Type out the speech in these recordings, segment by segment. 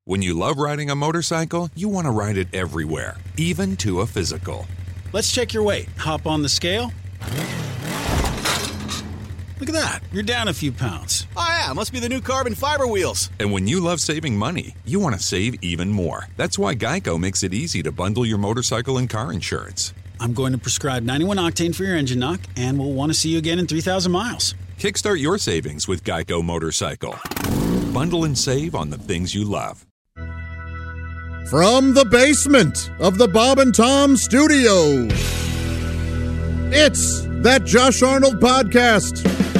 When you love riding a motorcycle, you want to ride it everywhere, even to a physical. Let's check your weight. Hop on the scale. Look at that. You're down a few pounds. Oh, yeah. Must be the new carbon fiber wheels. And when you love saving money, you want to save even more. That's why Geico makes it easy to bundle your motorcycle and car insurance. I'm going to prescribe 91 octane for your engine knock, and we'll want to see you again in 3,000 miles. Kickstart your savings with Geico Motorcycle. Bundle and save on the things you love. From the basement of the Bob and Tom Studios, it's That Josh Arnold Podcast.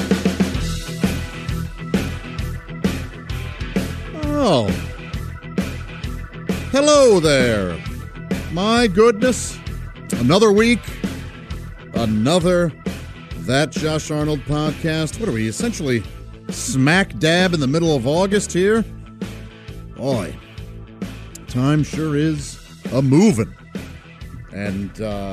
Oh. Hello there. My goodness. Another week. Another That Josh Arnold Podcast. What are we, essentially smack dab in the middle of August here? Boy. Time sure is a-moving. And,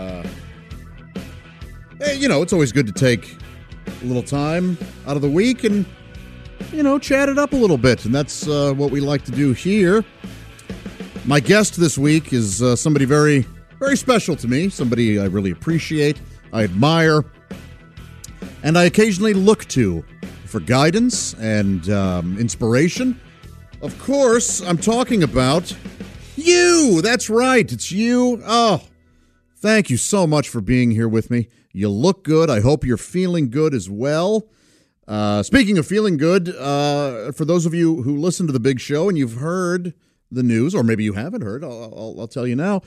hey, you know, it's always good to take a little time out of the week and, you know, chat it up a little bit. And that's what we like to do here. My guest this week is somebody very, very special to me, somebody I really appreciate, I admire, and I occasionally look to for guidance and inspiration. Of course, I'm talking about you. That's right. It's you. Oh, thank you so much for being here with me. You look good. I hope you're feeling good as well. Speaking of feeling good, for those of you who listen to the big show and you've heard the news, or maybe you haven't heard, I'll tell you now.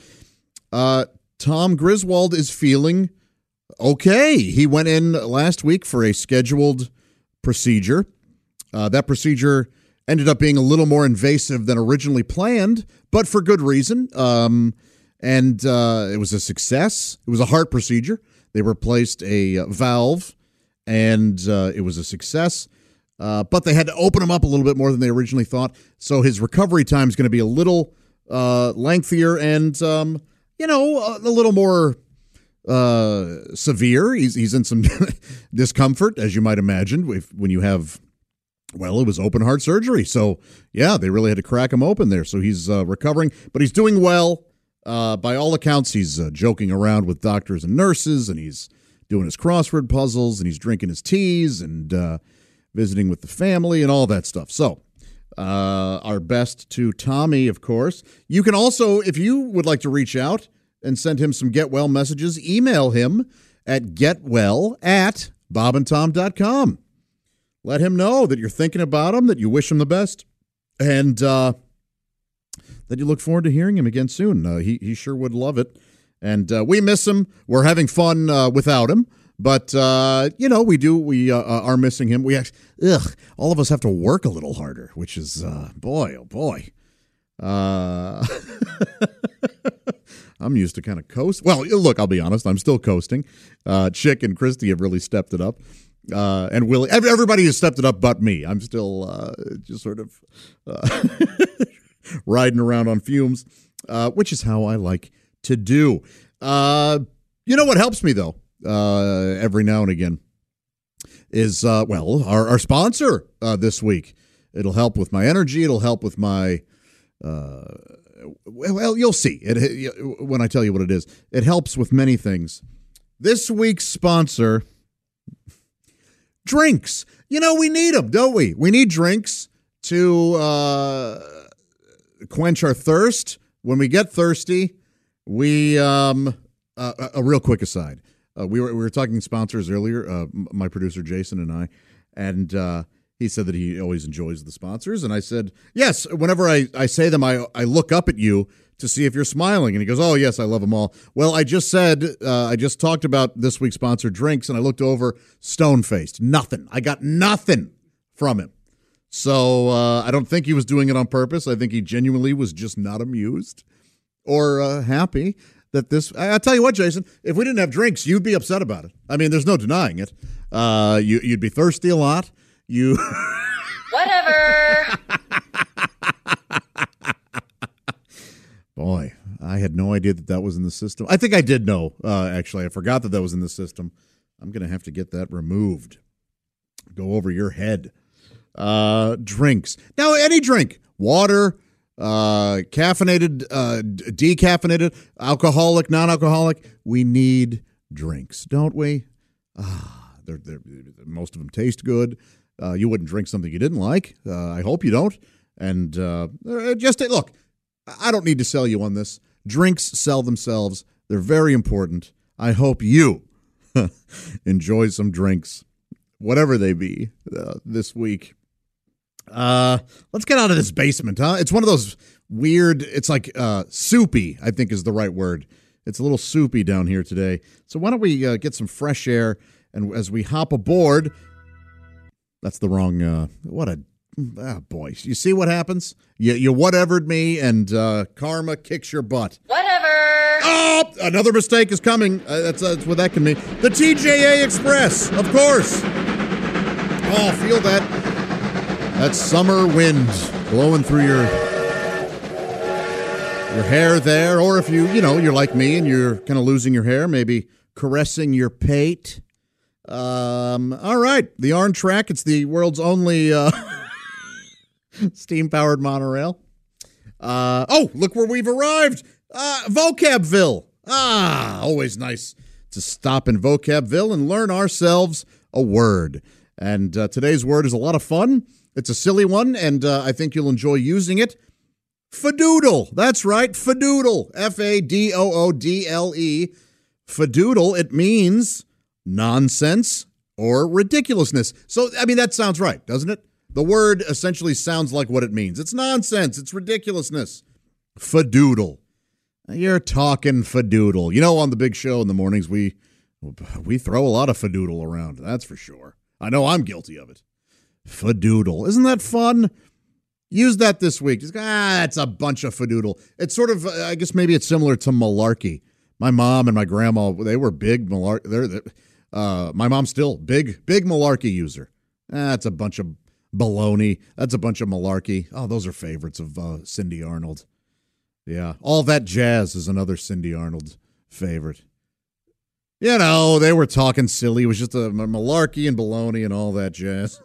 Tom Griswold is feeling okay. He went in last week for a scheduled procedure. That procedure ended up being a little more invasive than originally planned, but for good reason. And it was a success. It was a heart procedure. They replaced a valve, and it was a success. But they had to open him up a little bit more than they originally thought. So his recovery time is going to be a little lengthier and, you know, a little more severe. He's in some discomfort, as you might imagine, when you have... Well, it was open heart surgery. So, yeah, they really had to crack him open there. So he's recovering, but he's doing well. By all accounts, he's joking around with doctors and nurses, and he's doing his crossword puzzles, and he's drinking his teas and visiting with the family and all that stuff. So, our best to Tommy, of course. You can also, if you would like to reach out and send him some get well messages, email him at getwell@bobandtom.com. Let him know that you're thinking about him, that you wish him the best, and that you look forward to hearing him again soon. He sure would love it. And we miss him. We're having fun without him. But, you know, we are missing him. We actually, all of us have to work a little harder, which is, boy, oh boy. I'm used to kind of coast. Well, look, I'll be honest. I'm still coasting. Chick and Christy have really stepped it up. And Willie, everybody has stepped it up but me. I'm still just sort of riding around on fumes, which is how I like to do. You know what helps me, though, every now and again is, our sponsor this week. It'll help with my energy. It'll help with my, you'll see it when I tell you what it is. It helps with many things. This week's sponsor... Drinks. You know, we need them, don't we? We need drinks to quench our thirst. When we get thirsty, we a real quick aside. We were talking sponsors earlier, my producer Jason and I, and he said that he always enjoys the sponsors. And I said, yes, whenever I say them, I look up at you to see if you're smiling. And he goes, oh, yes, I love them all. Well, I just talked about this week's sponsor, drinks, and I looked over, stone-faced. Nothing. I got nothing from him. So I don't think he was doing it on purpose. I think he genuinely was just not amused or happy that this... I'll tell you what, Jason, if we didn't have drinks, you'd be upset about it. I mean, there's no denying it. You'd be thirsty a lot. Whatever. Boy, I had no idea that was in the system. I think I did know, actually. I forgot that was in the system. I'm going to have to get that removed. Go over your head. Drinks. Now, any drink. Water, caffeinated, decaffeinated, alcoholic, non-alcoholic. We need drinks, don't we? They're most of them taste good. You wouldn't drink something you didn't like. I hope you don't. And just look, I don't need to sell you on this. Drinks sell themselves. They're very important. I hope you enjoy some drinks, whatever they be, this week. Let's get out of this basement, huh? It's one of those weird, it's like soupy, I think is the right word. It's a little soupy down here today. So why don't we get some fresh air, and as we hop aboard, that's the wrong, boy. You see what happens? You whatevered me, and karma kicks your butt. Whatever. Oh, another mistake is coming. That's what that can mean. The TJA Express, of course. Oh, feel that summer wind blowing through your hair there, or if you're like me and you're kind of losing your hair, maybe caressing your pate. All right, the ARN track. It's the world's only steam-powered monorail. Look where we've arrived. Vocabville. Always nice to stop in Vocabville and learn ourselves a word. And today's word is a lot of fun. It's a silly one, and I think you'll enjoy using it. Fadoodle. That's right, fadoodle. Fadoodle. Fadoodle, it means nonsense or ridiculousness. So, that sounds right, doesn't it? The word essentially sounds like what it means. It's nonsense. It's ridiculousness. Fadoodle. You're talking fadoodle. On the big show in the mornings, we throw a lot of fadoodle around. That's for sure. I know I'm guilty of it. Fadoodle. Isn't that fun? Use that this week. Just that's a bunch of fadoodle. It's sort of, I guess maybe it's similar to malarkey. My mom and my grandma, they were big malarkey. My mom's still big malarkey user. That's a bunch of baloney. That's a bunch of malarkey. Oh, those are favorites of Cindy Arnold. Yeah. All That Jazz is another Cindy Arnold favorite. They were talking silly. It was just a malarkey and baloney and all that jazz.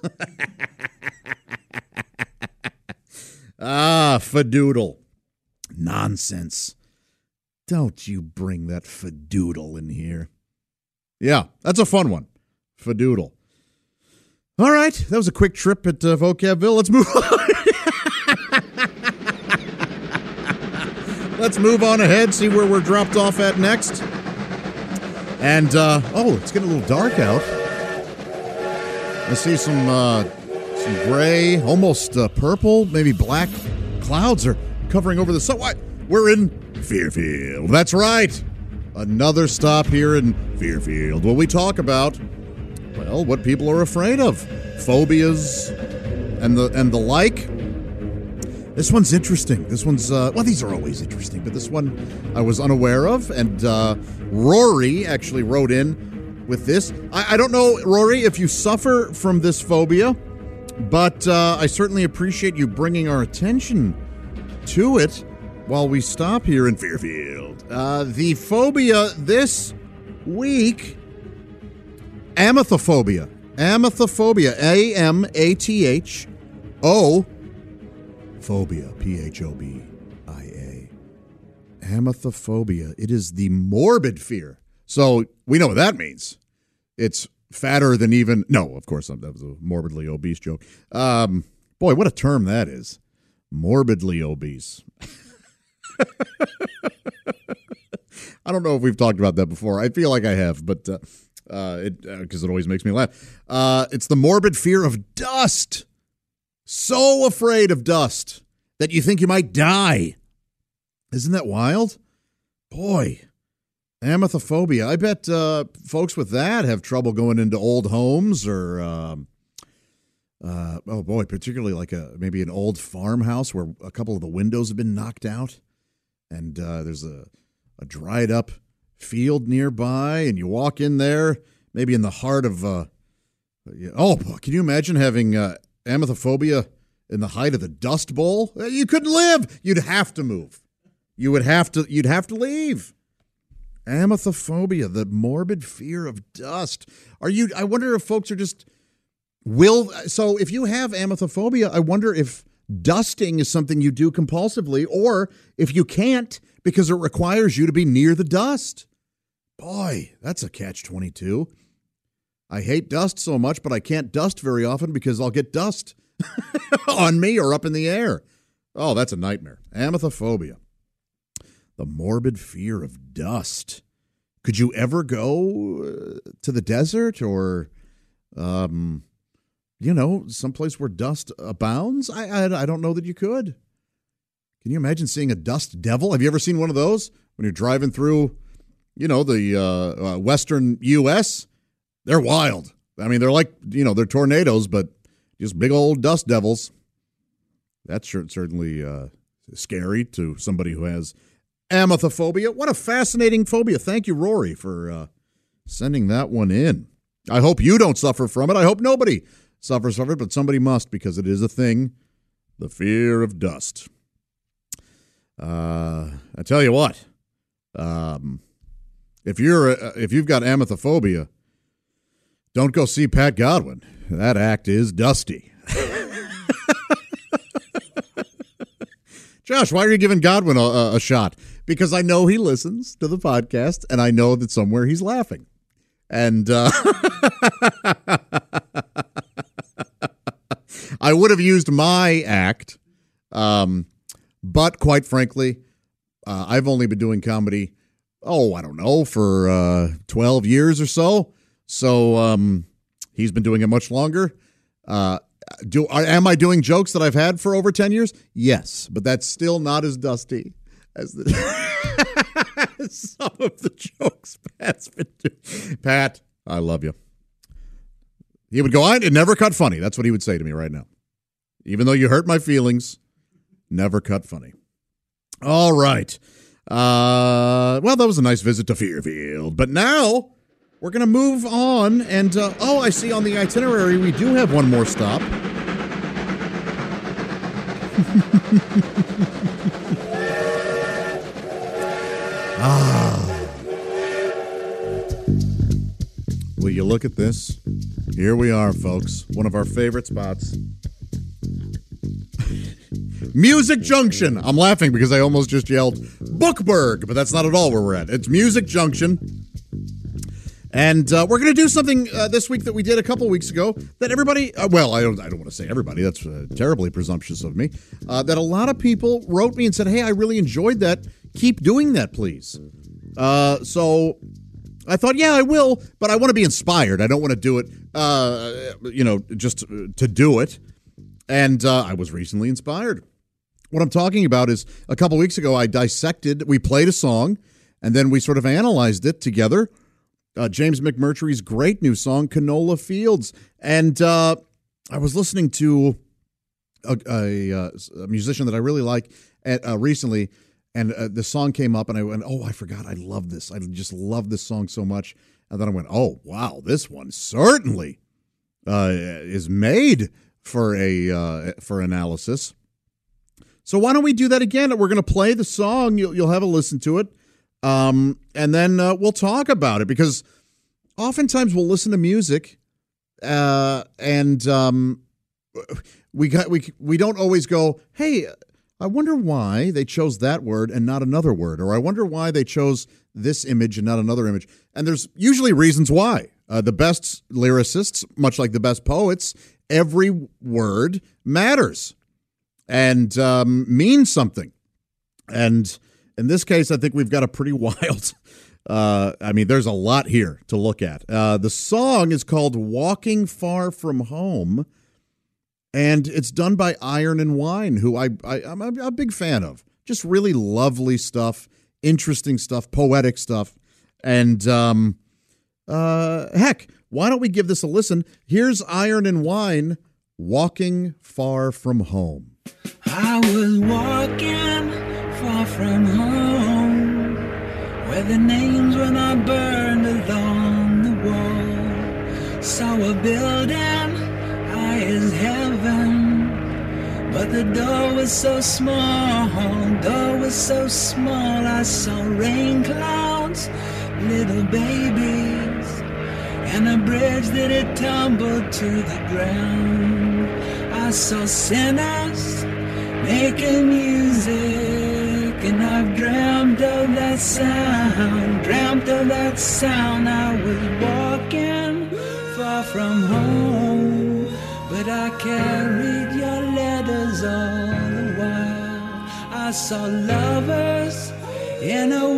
Fadoodle. Nonsense. Don't you bring that fadoodle in here. Yeah, that's a fun one. Fadoodle. All right, that was a quick trip at Vocabville. Let's move on. Let's move on ahead, see where we're dropped off at next. And, it's getting a little dark out. I see some gray, almost purple, maybe black clouds are covering over the sun. What? We're in Fairfield. That's right. Another stop here in Fairfield. What we talk about, well, what people are afraid of. Phobias and the like. This one's interesting. This one's, these are always interesting, but this one I was unaware of, and Rory actually wrote in with this. I don't know, Rory, if you suffer from this phobia, but I certainly appreciate you bringing our attention to it while we stop here in Fairfield. The phobia this week, amethyphobia. Amethyphobia, A-M-A-T-H-O, phobia, P-H-O-B-I-A. Amethyphobia. It is the morbid fear. So we know what that means. It's fatter than even... No, of course, that was a morbidly obese joke. Boy, what a term that is. Morbidly obese. I don't know if we've talked about that before. I feel like I have, but because it always makes me laugh. It's the morbid fear of dust. So afraid of dust that you think you might die. Isn't that wild? Boy, amethyphobia. I bet folks with that have trouble going into old homes or, particularly like maybe an old farmhouse where a couple of the windows have been knocked out and there's a dried up field nearby and you walk in there, maybe in the heart of, can you imagine having amethyphobia in the height of the Dust Bowl? You couldn't live. You'd have to move. You'd have to leave. Amethyphobia, the morbid fear of dust. I wonder if folks are just so if you have amethyphobia, I wonder if dusting is something you do compulsively, or if you can't, because it requires you to be near the dust. Boy, that's a catch-22. I hate dust so much, but I can't dust very often because I'll get dust on me or up in the air. Oh, that's a nightmare. Amethyphobia. The morbid fear of dust. Could you ever go to the desert or, someplace where dust abounds? I don't know that you could. Can you imagine seeing a dust devil? Have you ever seen one of those? When you're driving through, the western U.S., they're wild. I mean, they're like, they're tornadoes, but just big old dust devils. That's certainly scary to somebody who has amethyphobia. What a fascinating phobia. Thank you, Rory, for sending that one in. I hope you don't suffer from it. I hope nobody suffers from it, but somebody must because it is a thing. The fear of dust. I tell you what, if you've got amethyphobia, don't go see Pat Godwin. That act is dusty. Josh, why are you giving Godwin a shot? Because I know he listens to the podcast, and I know that somewhere he's laughing. And I would have used my act, but quite frankly, I've only been doing comedy, for 12 years or so. So he's been doing it much longer. Am I doing jokes that I've had for over 10 years? Yes, but that's still not as dusty as some of the jokes Pat's been doing. Pat, I love you. He would go, it never cut funny. That's what he would say to me right now. Even though you hurt my feelings, never cut funny. All right. That was a nice visit to Fairfield. But now we're going to move on. And, I see on the itinerary we do have one more stop. Will you look at this? Here we are, folks. One of our favorite spots. Music Junction. I'm laughing because I almost just yelled Bookburg, but that's not at all where we're at. It's Music Junction. And we're going to do something this week that we did a couple weeks ago that everybody, I don't want to say everybody, that's terribly presumptuous of me, that a lot of people wrote me and said, hey, I really enjoyed that. Keep doing that, please. So I thought, yeah, I will, but I want to be inspired. I don't want to do it, just to do it. And I was recently inspired. What I'm talking about is a couple weeks ago, we played a song, and then we sort of analyzed it together. James McMurtry's great new song, Canola Fields. And I was listening to a musician that I really like recently, and the song came up, and I went, I forgot, I love this. I just love this song so much. And then I went, oh, wow, this one certainly is made for analysis. So why don't we do that again? We're going to play the song. You'll have a listen to it. And then we'll talk about it, because oftentimes we'll listen to music and we don't always go, hey, I wonder why they chose that word and not another word, or I wonder why they chose this image and not another image. And there's usually reasons why. The best lyricists, much like the best poets, every word matters and means something. And in this case, I think we've got a pretty wild, there's a lot here to look at. The song is called Walking Far From Home, and it's done by Iron and Wine, who I'm a big fan of. Just really lovely stuff, interesting stuff, poetic stuff. And heck, why don't we give this a listen? Here's Iron and Wine, Walking Far From Home. I was walking far from home, where the names were not burned along the wall. Saw a building high as heaven, but the door was so small, I saw rain clouds, little babies, and a bridge that had tumbled to the ground. I saw sinners making music, and I've dreamt of that sound. I was walking far from home, but I carried your letters all the while. I saw lovers in a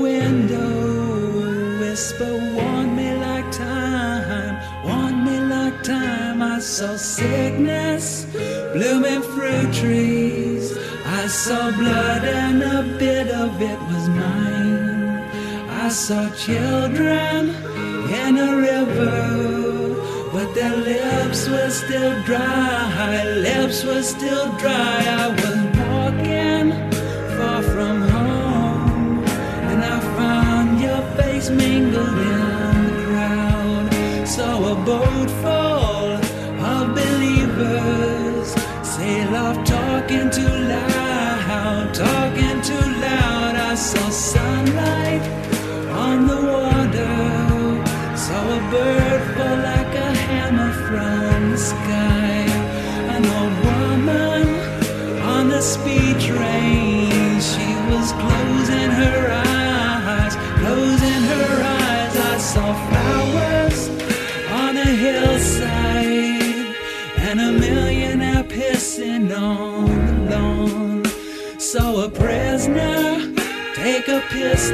window whisper, want me like time, want me like time. I saw sickness blooming fruit trees. I saw blood and a bit of it was mine. I saw children in a river, but their lips were still dry, lips were still dry. I was walking far from home, and I found your face mingled in the crowd. Saw a boat full of believers sail off talking too loud, talking too loud. I saw sunlight on the water, saw a bird fall like a hammer from the sky. An old woman on the speed train, she was closing her eyes, closing her eyes. I saw flowers on a hillside, and a millionaire pissing on the lawn. Saw a prisoner take a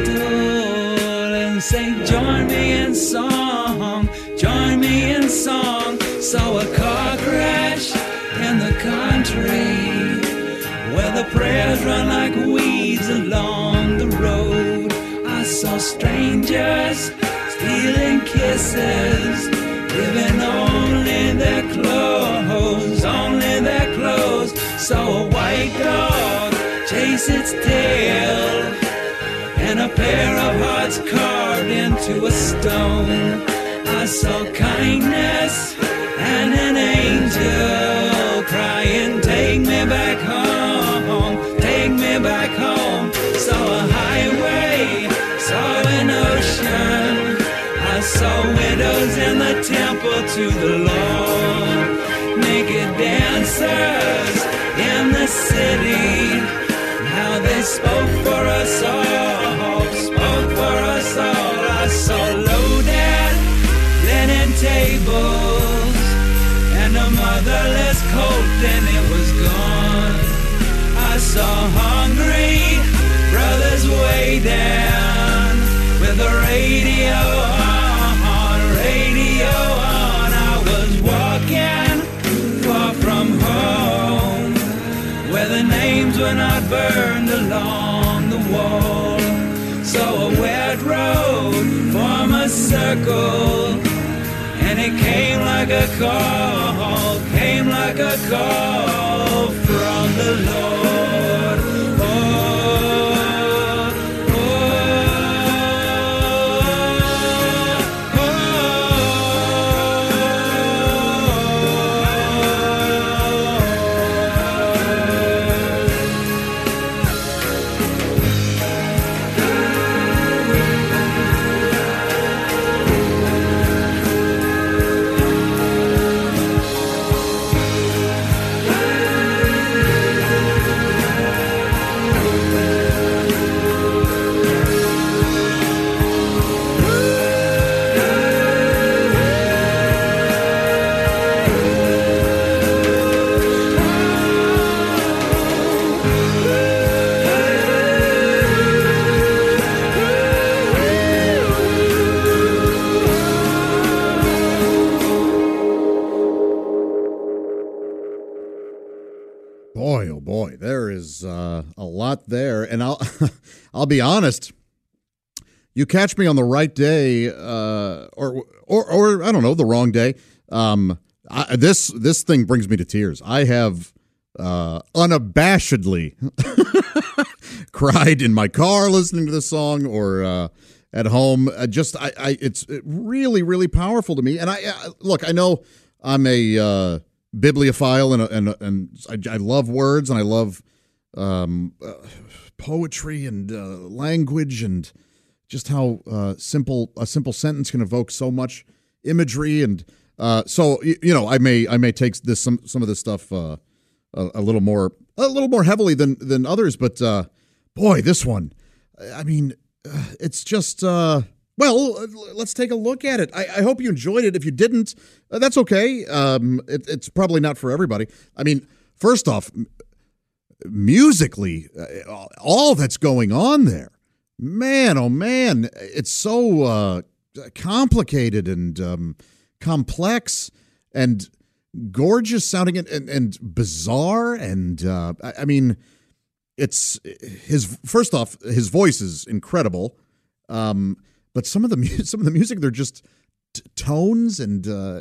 pistol and say, join me in song, join me in song. Saw a car crash in the country, where the prayers run like weeds along the road. I saw strangers stealing kisses, giving only their clothes, only their clothes. Saw a white dog chase its tail, and a pair of hearts carved into a stone. I saw kindness and an angel crying, take me back home, take me back home. Saw a highway, saw an ocean, I saw widows in the temple to the Lord, naked dancers in the city. How they spoke for us all, spoke for us all. I saw loaded linen tables and a motherless colt, and it was gone. I saw hungry brothers way down with the radio on, radio on. I was walking far from home, where the names were not burned along the wall. So a wet road formed a circle, and it came like a call, came like a call from the Lord. Oh, oh, oh, Boy, oh boy, there is a lot there, and I'll be honest. You catch me on the right day, or I don't know, the wrong day. This thing brings me to tears. I have unabashedly cried in my car listening to this song, or at home. It's really, really powerful to me. And look, I know I'm a bibliophile, and I love words, and I love poetry and language, and just how a simple sentence can evoke so much imagery. And so I may take some of this stuff a little more a little more heavily than others, but boy, this one, I mean, it's just, well, let's take a look at it. I hope you enjoyed it. If you didn't, that's okay. It's probably not for everybody. I mean, first off, musically, all that's going on there, man, oh man, it's so complicated and complex and gorgeous sounding and bizarre. And I mean, it's first off, his voice is incredible. But some of the music, they're just tones, and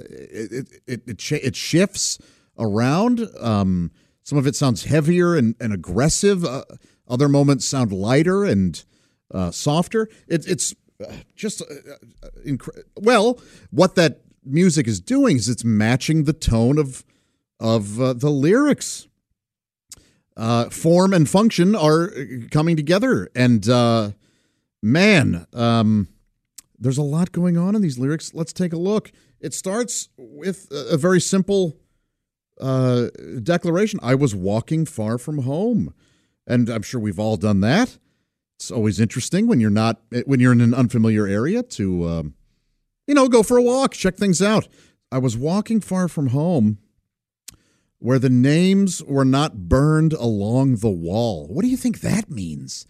it shifts around. Some of it sounds heavier and aggressive. Other moments sound lighter and softer. It's just well, what that music is doing is it's matching the tone of the lyrics. Form and function are coming together, and man, there's a lot going on in these lyrics. Let's take a look. It starts with a very simple declaration. I was walking far from home. And I'm sure we've all done that. It's always interesting when you're in an unfamiliar area to, go for a walk, check things out. I was walking far from home where the names were not burned along the wall. What do you think that means?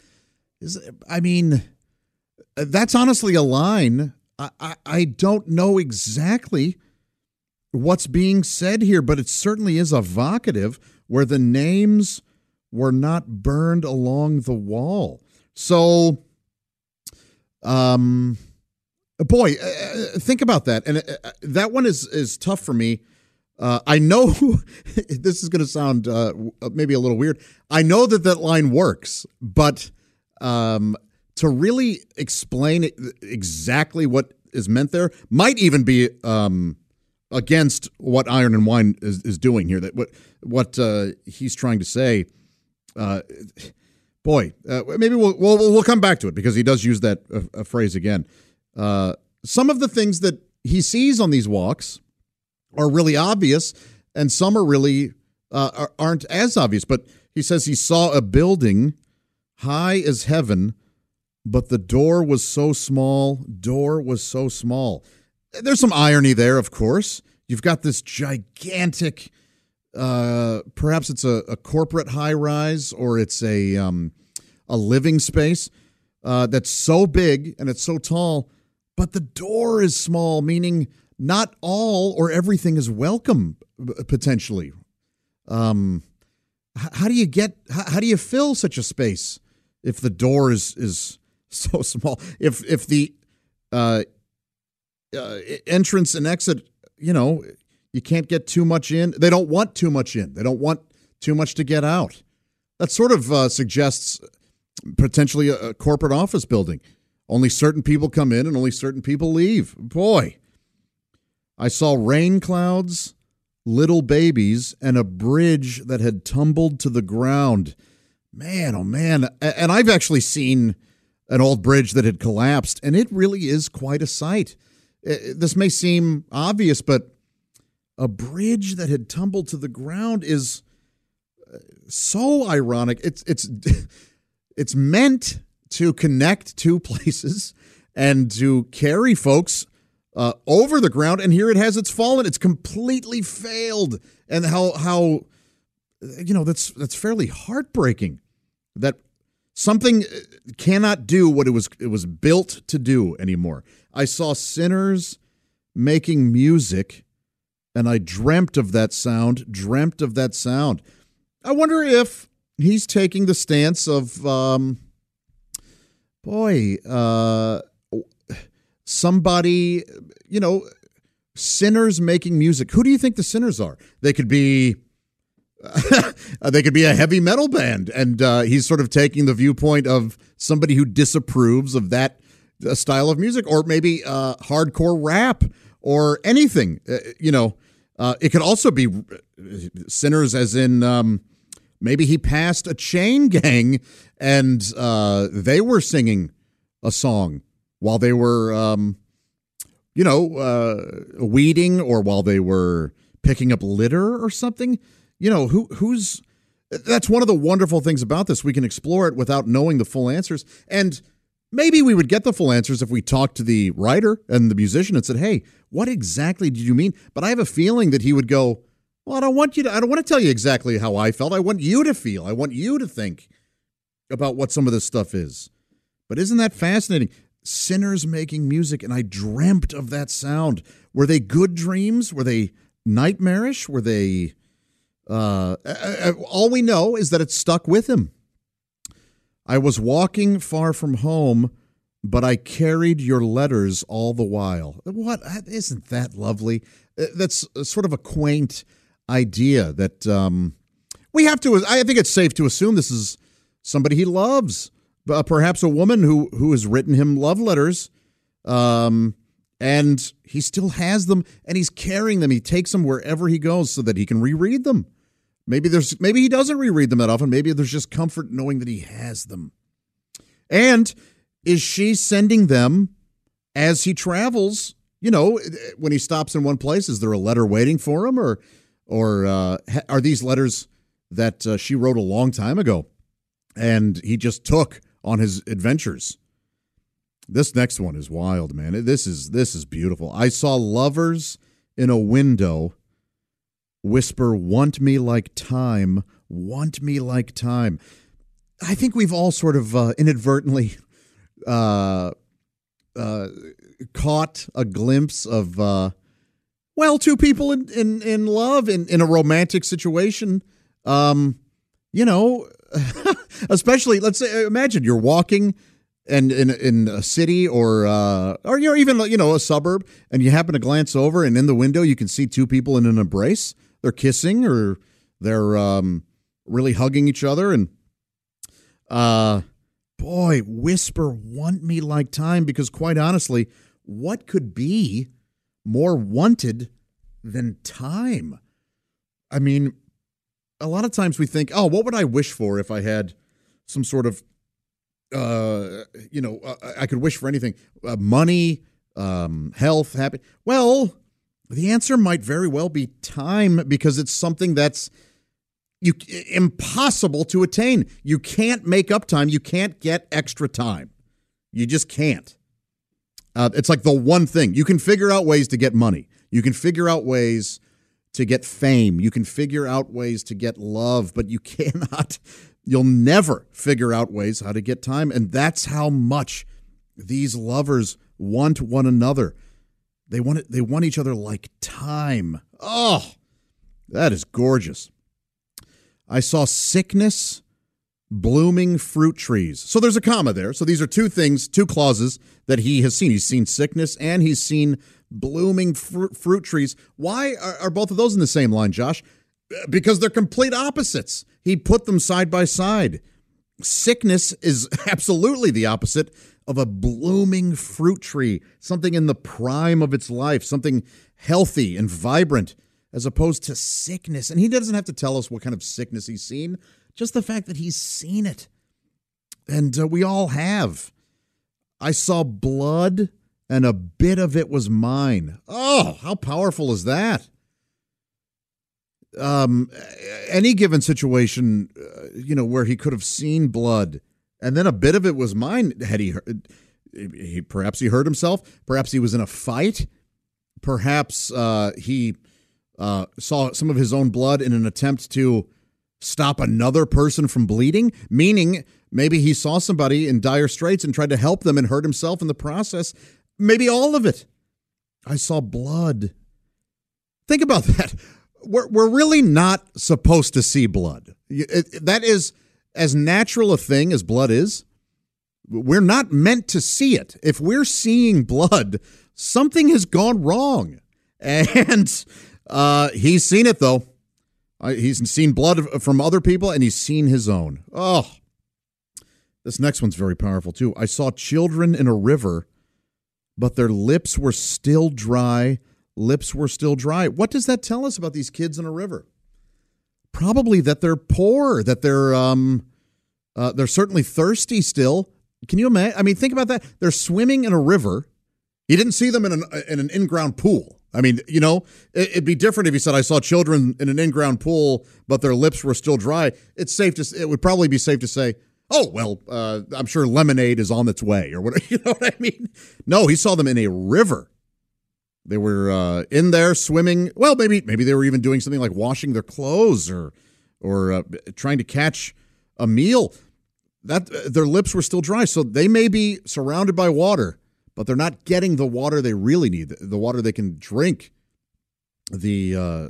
That's honestly a line. I don't know exactly what's being said here, but it certainly is evocative, where the names were not burned along the wall. So, boy, think about that. And that one is tough for me. I know this is going to sound maybe a little weird. I know that line works, but to really explain exactly what is meant there might even be against what Iron and Wine is doing here. That what he's trying to say. Maybe we'll come back to it, because he does use that phrase again. Some of the things that he sees on these walks are really obvious, and some are really aren't as obvious. But he says he saw a building high as heaven, but the door was so small. There's some irony there, of course. You've got this gigantic, perhaps it's a corporate high-rise, or it's a living space that's so big and it's so tall, but the door is small, meaning not all or everything is welcome, potentially. How do you fill such a space if the door is so small? If the entrance and exit, you can't get too much in. They don't want too much in. They don't want too much to get out. That sort of suggests potentially a corporate office building. Only certain people come in and only certain people leave. Boy, I saw rain clouds, little babies, and a bridge that had tumbled to the ground. Man, oh man. And I've actually seen an old bridge that had collapsed, and it really is quite a sight. This may seem obvious, but a bridge that had tumbled to the ground is so ironic. It's meant to connect two places and to carry folks over the ground, and here it has. It's fallen. It's completely failed. And how that's fairly heartbreaking that something cannot do what it was built to do anymore. I saw sinners making music, and I dreamt of that sound. I wonder if he's taking the stance of, somebody, sinners making music. Who do you think the sinners are? They could be a heavy metal band, and he's sort of taking the viewpoint of somebody who disapproves of that style of music, or maybe hardcore rap or anything. It could also be sinners, as in maybe he passed a chain gang and they were singing a song while they were, weeding, or while they were picking up litter or something. Who's That's one of the wonderful things about this. We can explore it without knowing the full answers. And maybe we would get the full answers if we talked to the writer and the musician and said, hey, what exactly did you mean? But I have a feeling that he would go, well, I don't want to tell you exactly how I felt. I want you to feel. I want you to think about what some of this stuff is. But isn't that fascinating? Sinners making music, and I dreamt of that sound. Were they good dreams? Were they nightmarish? Were they... all we know is that it stuck with him. I was walking far from home, but I carried your letters all the while. What? Isn't that lovely? That's sort of a quaint idea that we have to. I think it's safe to assume this is somebody he loves, perhaps a woman who has written him love letters, and he still has them, and he's carrying them. He takes them wherever he goes so that he can reread them. Maybe he doesn't reread them that often. Maybe there's just comfort knowing that he has them. And is she sending them as he travels? You know, when he stops in one place, is there a letter waiting for him, or are these letters that she wrote a long time ago and he just took on his adventures? This next one is wild, man. This is beautiful. I saw lovers in a window whisper, want me like time, want me like time. I think we've all sort of inadvertently caught a glimpse of, two people in love, in a romantic situation. Especially, let's say, imagine you're walking and in a city or you're even, a suburb, and you happen to glance over, and in the window you can see two people in an embrace. They're kissing, or they're really hugging each other, and boy, whisper, want me like time, because quite honestly, what could be more wanted than time? I mean, a lot of times we think, oh, what would I wish for if I had some sort of, I could wish for anything, money, health, happy. Well, the answer might very well be time, because it's something that's impossible to attain. You can't make up time. You can't get extra time. You just can't. It's like the one thing. You can figure out ways to get money. You can figure out ways to get fame. You can figure out ways to get love, but you'll never figure out ways how to get time. And that's how much these lovers want one another. They want each other like time. Oh, that is gorgeous. I saw sickness, blooming fruit trees. So there's a comma there. So these are two clauses that he has seen. He's seen sickness and he's seen blooming fruit trees. Why are both of those in the same line, Josh? Because they're complete opposites. He put them side by side. Sickness is absolutely the opposite of a blooming fruit tree, something in the prime of its life, something healthy and vibrant, as opposed to sickness. And he doesn't have to tell us what kind of sickness he's seen, just the fact that he's seen it. And we all have. I saw blood, and a bit of it was mine. Oh, how powerful is that? Any given situation, where he could have seen blood, and then a bit of it was mine. Had perhaps he hurt himself. Perhaps he was in a fight. Perhaps he saw some of his own blood in an attempt to stop another person from bleeding. Meaning, maybe he saw somebody in dire straits and tried to help them and hurt himself in the process. Maybe all of it. I saw blood. Think about that. We're really not supposed to see blood. That is as natural a thing as blood is. We're not meant to see it. If we're seeing blood, something has gone wrong. And he's seen it, though. He's seen blood from other people, and he's seen his own. Oh, this next one's very powerful, too. I saw children in a river, but their lips were still dry. Lips were still dry. What does that tell us about these kids in a river? Probably that they're poor, that they're certainly thirsty still. Can you imagine? I mean, think about that. They're swimming in a river. He didn't see them in an in-ground pool. I mean, it'd be different if you said, I saw children in an in-ground pool, but their lips were still dry. It would probably be safe to say, oh, well, I'm sure lemonade is on its way or whatever. You know what I mean? No, he saw them in a river. They were in there swimming. Well, maybe they were even doing something like washing their clothes or trying to catch a meal. That their lips were still dry, so they may be surrounded by water, but they're not getting the water they really need, the water they can drink. Whether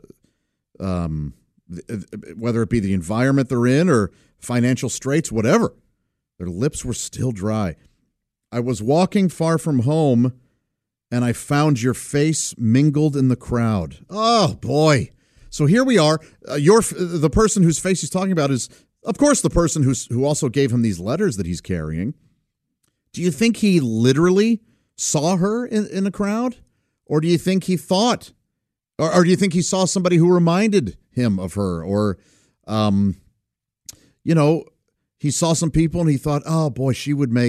it be the environment they're in or financial straits, whatever, their lips were still dry. I was walking far from home, and I found your face mingled in the crowd. Oh, boy. So here we are. The person whose face he's talking about is, of course, the person who also gave him these letters that he's carrying. Do you think he literally saw her in a crowd? Or do you think he thought, or do you think he saw somebody who reminded him of her? Or, he saw some people and he thought, oh, boy, she would be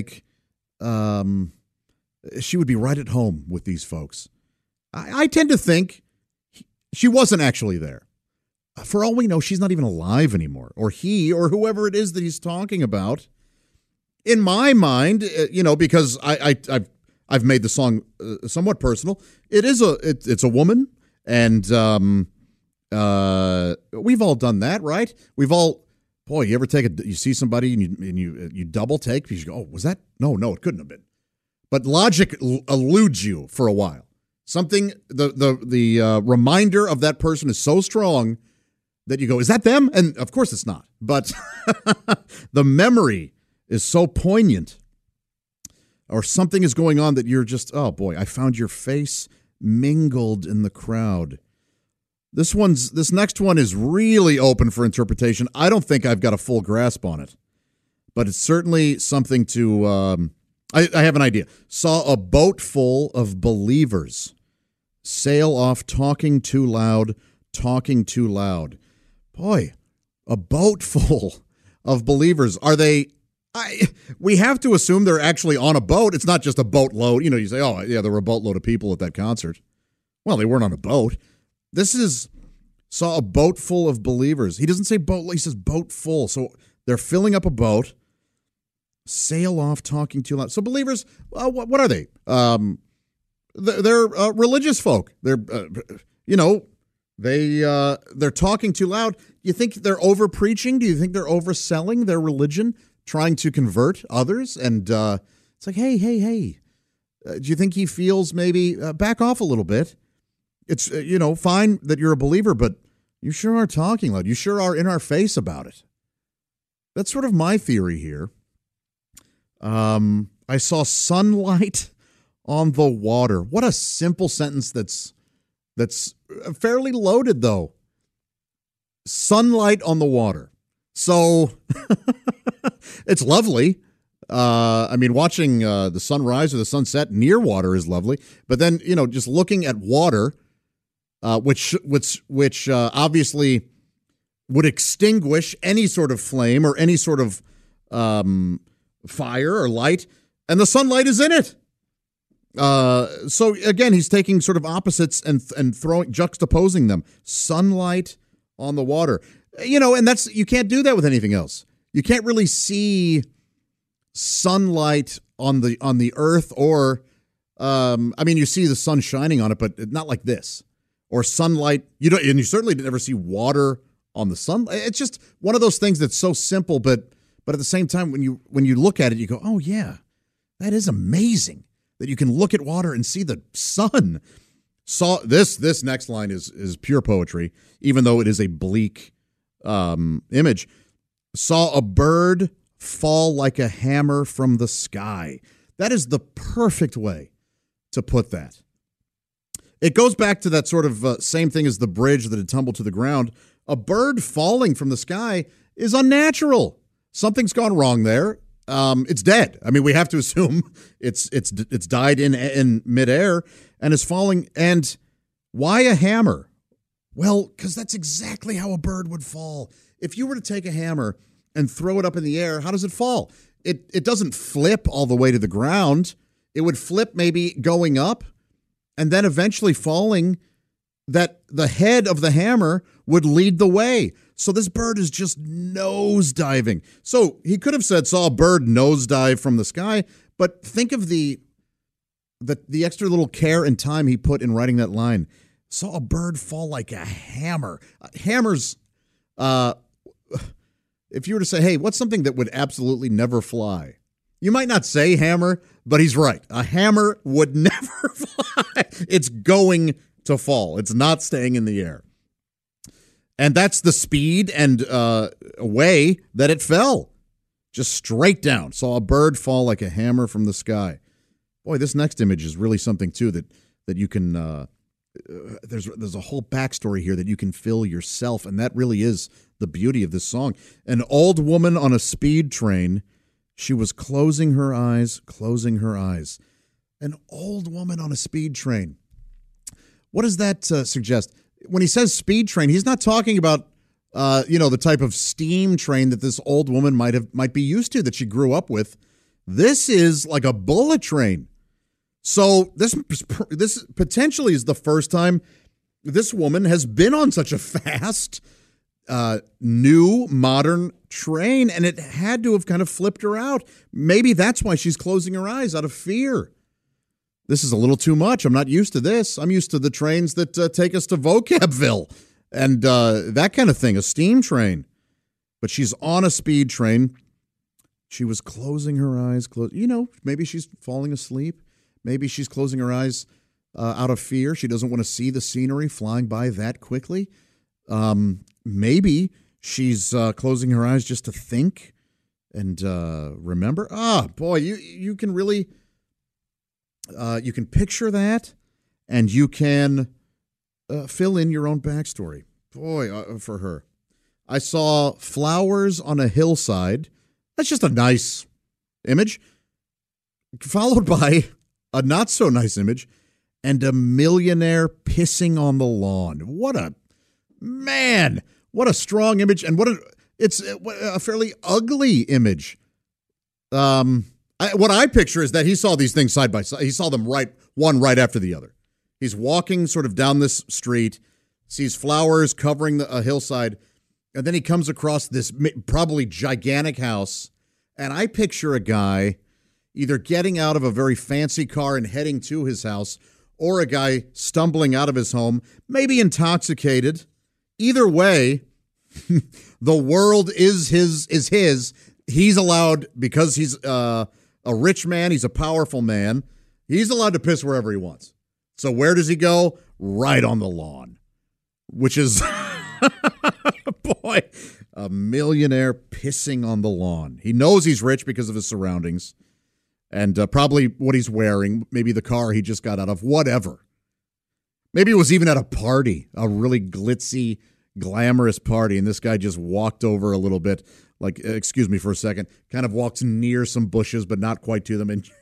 right at home with these folks. I tend to think she wasn't actually there. For all we know, she's not even alive anymore, or he, or whoever it is that he's talking about. In my mind, because I've made the song somewhat personal. It's a woman, and we've all done that, right? We've all, boy, you ever you see somebody and you double take because you go, oh, was that? No, it couldn't have been. But logic eludes you for a while. Something the reminder of that person is so strong that you go, is that them? And of course it's not. But the memory is so poignant, or something is going on that you're just, oh boy, I found your face mingled in the crowd. This next one is really open for interpretation. I don't think I've got a full grasp on it, but it's certainly something to, I have an idea. Saw a boat full of believers sail off talking too loud. Boy, a boat full of believers. Are they? We have to assume they're actually on a boat. It's not just a boatload. You say, oh, yeah, there were a boatload of people at that concert. Well, they weren't on a boat. Saw a boat full of believers. He doesn't say boat, he says boat full. So they're filling up a boat, sail off talking too loud. So believers, what are they? They're religious folk. They're, they're talking too loud. You think they're over preaching? Do you think they're overselling their religion, trying to convert others? And it's like, hey. Do you think he feels maybe back off a little bit? It's, fine that you're a believer, but you sure are talking loud. You sure are in our face about it. That's sort of my theory here. I saw sunlight on the water. What a simple sentence that's fairly loaded, though. Sunlight on the water. So it's lovely. Watching the sunrise or the sunset near water is lovely. But then, just looking at water, which obviously would extinguish any sort of flame or any sort of fire or light, and the sunlight is in it. So again, he's taking sort of opposites and juxtaposing them. Sunlight on the water, and you can't do that with anything else. You can't really see sunlight on the earth, or you see the sun shining on it, but not like this. Or sunlight, and you certainly never see water on the sun. It's just one of those things that's so simple, but at the same time, when you look at it, you go, oh yeah, that is amazing that you can look at water and see the sun. Saw this next line is pure poetry, even though it is a bleak image. Saw a bird fall like a hammer from the sky. That is the perfect way to put that. It goes back to that sort of same thing as the bridge that had tumbled to the ground. A bird falling from the sky is unnatural. Something's gone wrong there. It's dead. We have to assume it's died in midair and is falling. And why a hammer? Well, because that's exactly how a bird would fall. If you were to take a hammer and throw it up in the air, how does it fall? It doesn't flip all the way to the ground. It would flip maybe going up and then eventually falling, that the head of the hammer would lead the way. So this bird is just nosediving. So he could have saw a bird nosedive from the sky, but think of the extra little care and time he put in writing that line. Saw a bird fall like a hammer. Hammers, if you were to say, hey, what's something that would absolutely never fly? You might not say hammer, but he's right. A hammer would never fly. It's going to fall. It's not staying in the air. And that's the speed and way that it fell. Just straight down. Saw a bird fall like a hammer from the sky. Boy, this next image is really something, too, that you can... there's a whole backstory here that you can fill yourself, and that really is the beauty of this song. An old woman on a speed train. She was closing her eyes. An old woman on a speed train. What does that suggest? When he says speed train, he's not talking about the type of steam train that this old woman might be used to, that she grew up with. This is like a bullet train. So this potentially is the first time this woman has been on such a fast, new, modern train, and it had to have kind of flipped her out. Maybe that's why she's closing her eyes out of fear. This is a little too much. I'm not used to this. I'm used to the trains that take us to Vocabville and that kind of thing, a steam train. But she's on a speed train. She was closing her eyes. Maybe she's falling asleep. Maybe she's closing her eyes out of fear. She doesn't want to see the scenery flying by that quickly. Maybe she's closing her eyes just to think and remember. Boy, you can really you can picture that, and you can fill in your own backstory. Boy, for her. I saw flowers on a hillside. That's just a nice image, followed by a not so nice image, and a millionaire pissing on the lawn. What a strong image, and it's a fairly ugly image. What I picture is that he saw these things side by side. He saw them one right after the other. He's walking sort of down this street, sees flowers covering a hillside, and then he comes across this probably gigantic house, and I picture a guy either getting out of a very fancy car and heading to his house, or a guy stumbling out of his home, maybe intoxicated. Either way, the world is his. He's allowed, because he's a rich man, he's a powerful man, he's allowed to piss wherever he wants. So where does he go? Right on the lawn, which is, boy, a millionaire pissing on the lawn. He knows he's rich because of his surroundings. And probably what he's wearing, maybe the car he just got out of, whatever. Maybe it was even at a party, a really glitzy, glamorous party, and this guy just walked over a little bit, like, excuse me for a second, kind of walks near some bushes, but not quite to them, and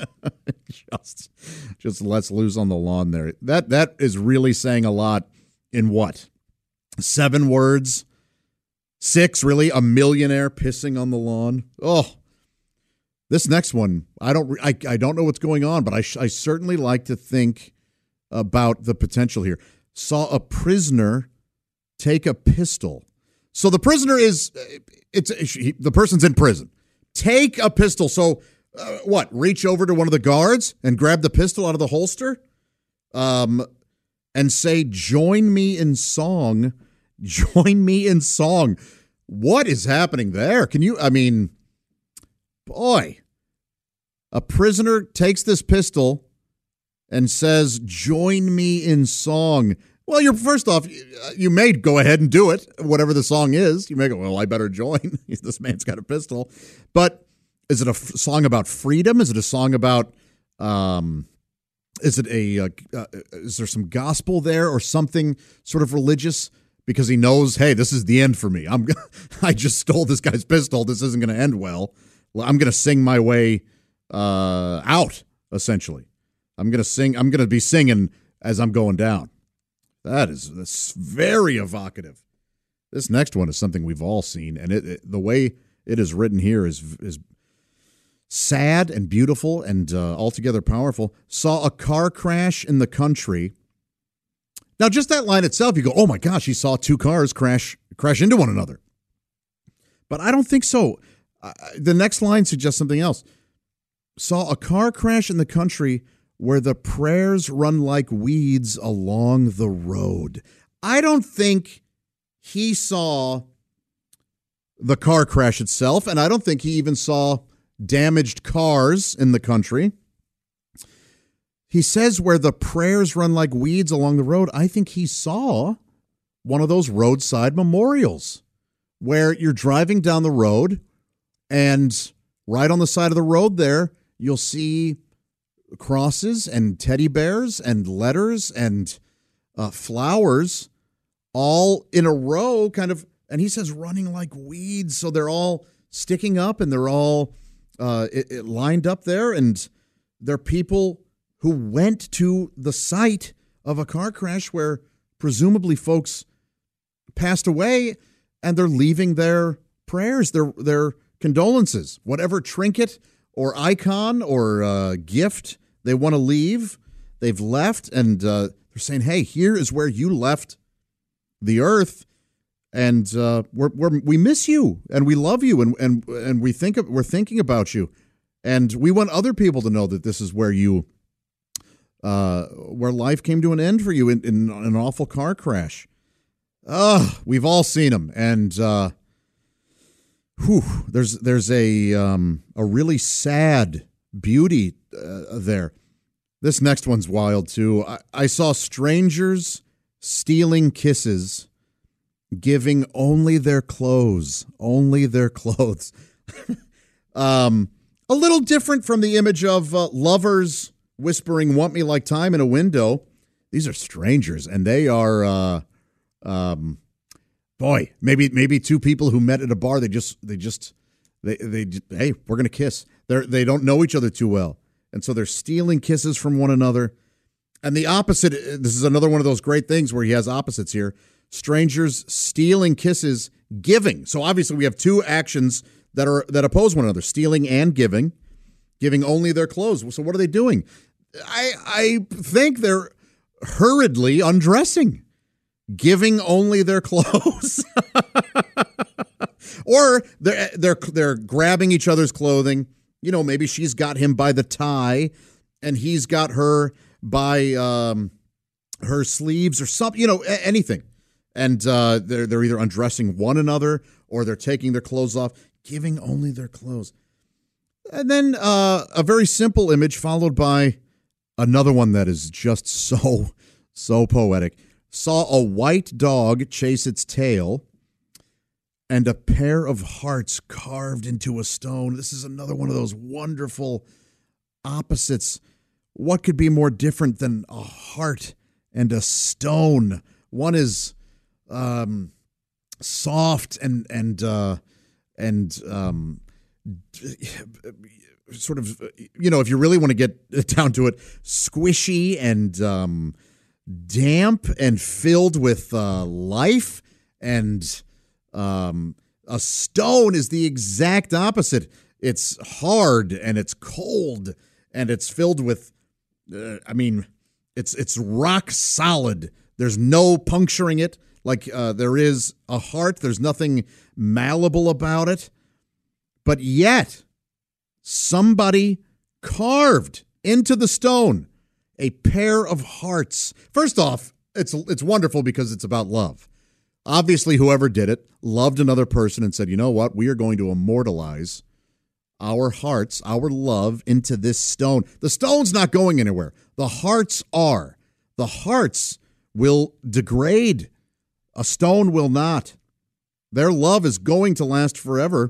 just lets loose on the lawn there. That is really saying a lot in what? 7 words? 6, really? A millionaire pissing on the lawn? Oh. This next one, I don't know what's going on, but I certainly like to think about the potential here. Saw a prisoner take a pistol. So the prisoner the person's in prison. Take a pistol. So what? Reach over to one of the guards and grab the pistol out of the holster, and say, "Join me in song. Join me in song." What is happening there? Boy, a prisoner takes this pistol and says, "Join me in song." Well, first off, you may go ahead and do it, whatever the song is. You may go, well, I better join. This man's got a pistol. But is it a song about freedom? Is it a song about, is there some gospel there or something sort of religious? Because he knows, hey, this is the end for me. I just stole this guy's pistol. This isn't going to end well. I'm going to sing my way out, essentially. I'm going to be singing as I'm going down. That's very evocative. This next one is something we've all seen, and the way it is written here is sad and beautiful and altogether powerful. Saw a car crash in the country. Now, just that line itself, you go, oh my gosh, he saw two cars crash into one another. But I don't think so. The next line suggests something else. Saw a car crash in the country where the prayers run like weeds along the road. I don't think he saw the car crash itself, and I don't think he even saw damaged cars in the country. He says where the prayers run like weeds along the road. I think he saw one of those roadside memorials where you're driving down the road and right on the side of the road there, you'll see crosses and teddy bears and letters and flowers all in a row kind of, and he says running like weeds. So they're all sticking up and they're all lined up there, and they're people who went to the site of a car crash where presumably folks passed away, and they're leaving their prayers, their condolences, whatever trinket or icon or gift they want to leave, they've left, and they're saying, hey, here is where you left the earth, and we miss you, and we love you, and we're thinking about you, and we want other people to know that this is where you where life came to an end for you in an awful car crash. We've all seen them, and there's a really sad beauty there. This next one's wild too. I saw strangers stealing kisses, giving only their clothes. A little different from the image of lovers whispering "want me like time" in a window. These are strangers, and they are maybe two people who met at a bar. They hey, we're gonna kiss. They don't know each other too well, and so they're stealing kisses from one another. And the opposite, this is another one of those great things where he has opposites here. Strangers stealing kisses, giving. So obviously we have two actions that oppose one another: stealing and giving only their clothes. So what are they doing? I think they're hurriedly undressing, giving only their clothes. Or they're grabbing each other's clothing. You know, maybe she's got him by the tie and he's got her by her sleeves or something, you know, anything. And they're either undressing one another or they're taking their clothes off, giving only their clothes. And then a very simple image followed by another one that is just so poetic. Saw a white dog chase its tail and a pair of hearts carved into a stone. This is another one of those wonderful opposites. What could be more different than a heart and a stone? One is soft and sort of, you know, if you really want to get down to it, squishy and damp and filled with life. And a stone is the exact opposite. It's hard and it's cold and it's filled with, it's rock solid. There's no puncturing it like there is a heart. There's nothing malleable about it. But yet, somebody carved into the stone a pair of hearts. First off, it's wonderful because it's about love. Obviously, whoever did it loved another person and said, you know what? We are going to immortalize our hearts, our love into this stone. The stone's not going anywhere. The hearts are. The hearts will degrade. A stone will not. Their love is going to last forever.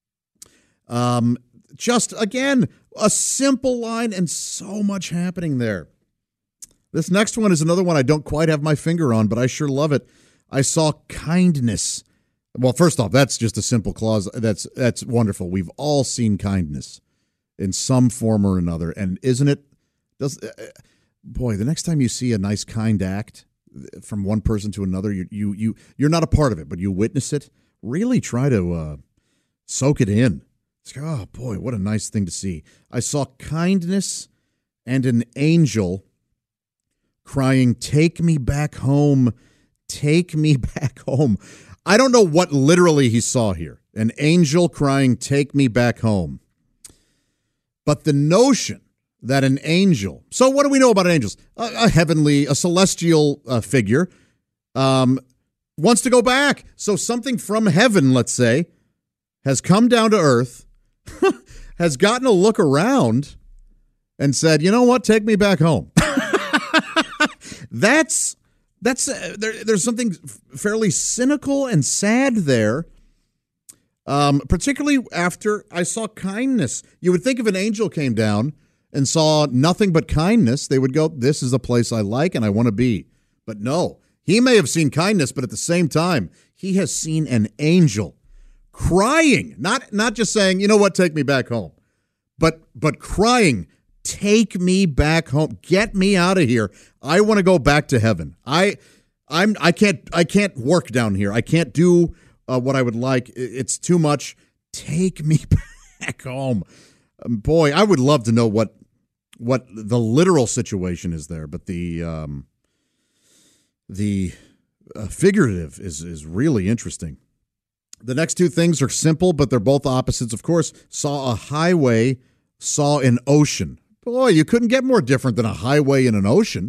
Just, again, a simple line and so much happening there. This next one is another one I don't quite have my finger on, but I sure love it. I saw kindness. Well, first off, that's just a simple clause. That's wonderful. We've all seen kindness in some form or another. And isn't it, boy, the next time you see a nice, kind act from one person to another, you're not a part of it, but you witness it. Really try to soak it in. Oh, boy, what a nice thing to see. I saw kindness and an angel crying, "Take me back home, take me back home." I don't know what literally he saw here. An angel crying, "Take me back home." But the notion that an angel, so what do we know about angels? A heavenly, a celestial figure wants to go back. So something from heaven, let's say, has come down to earth, has gotten a look around and said, "You know what? Take me back home." There's something fairly cynical and sad there, particularly after I saw kindness. You would think if an angel came down and saw nothing but kindness, they would go, "This is a place I like and I want to be." But no, he may have seen kindness, but at the same time, he has seen an angel crying, not just saying, "You know what, take me back home," but crying, "Take me back home. Get me out of here. I want to go back to heaven. I can't work down here. I can't do what I would like. It's too much. Take me back home." Boy, I would love to know what the literal situation is there, but the figurative is really interesting. The next two things are simple, but they're both opposites. Of course, saw a highway, saw an ocean. Boy, you couldn't get more different than a highway and an ocean.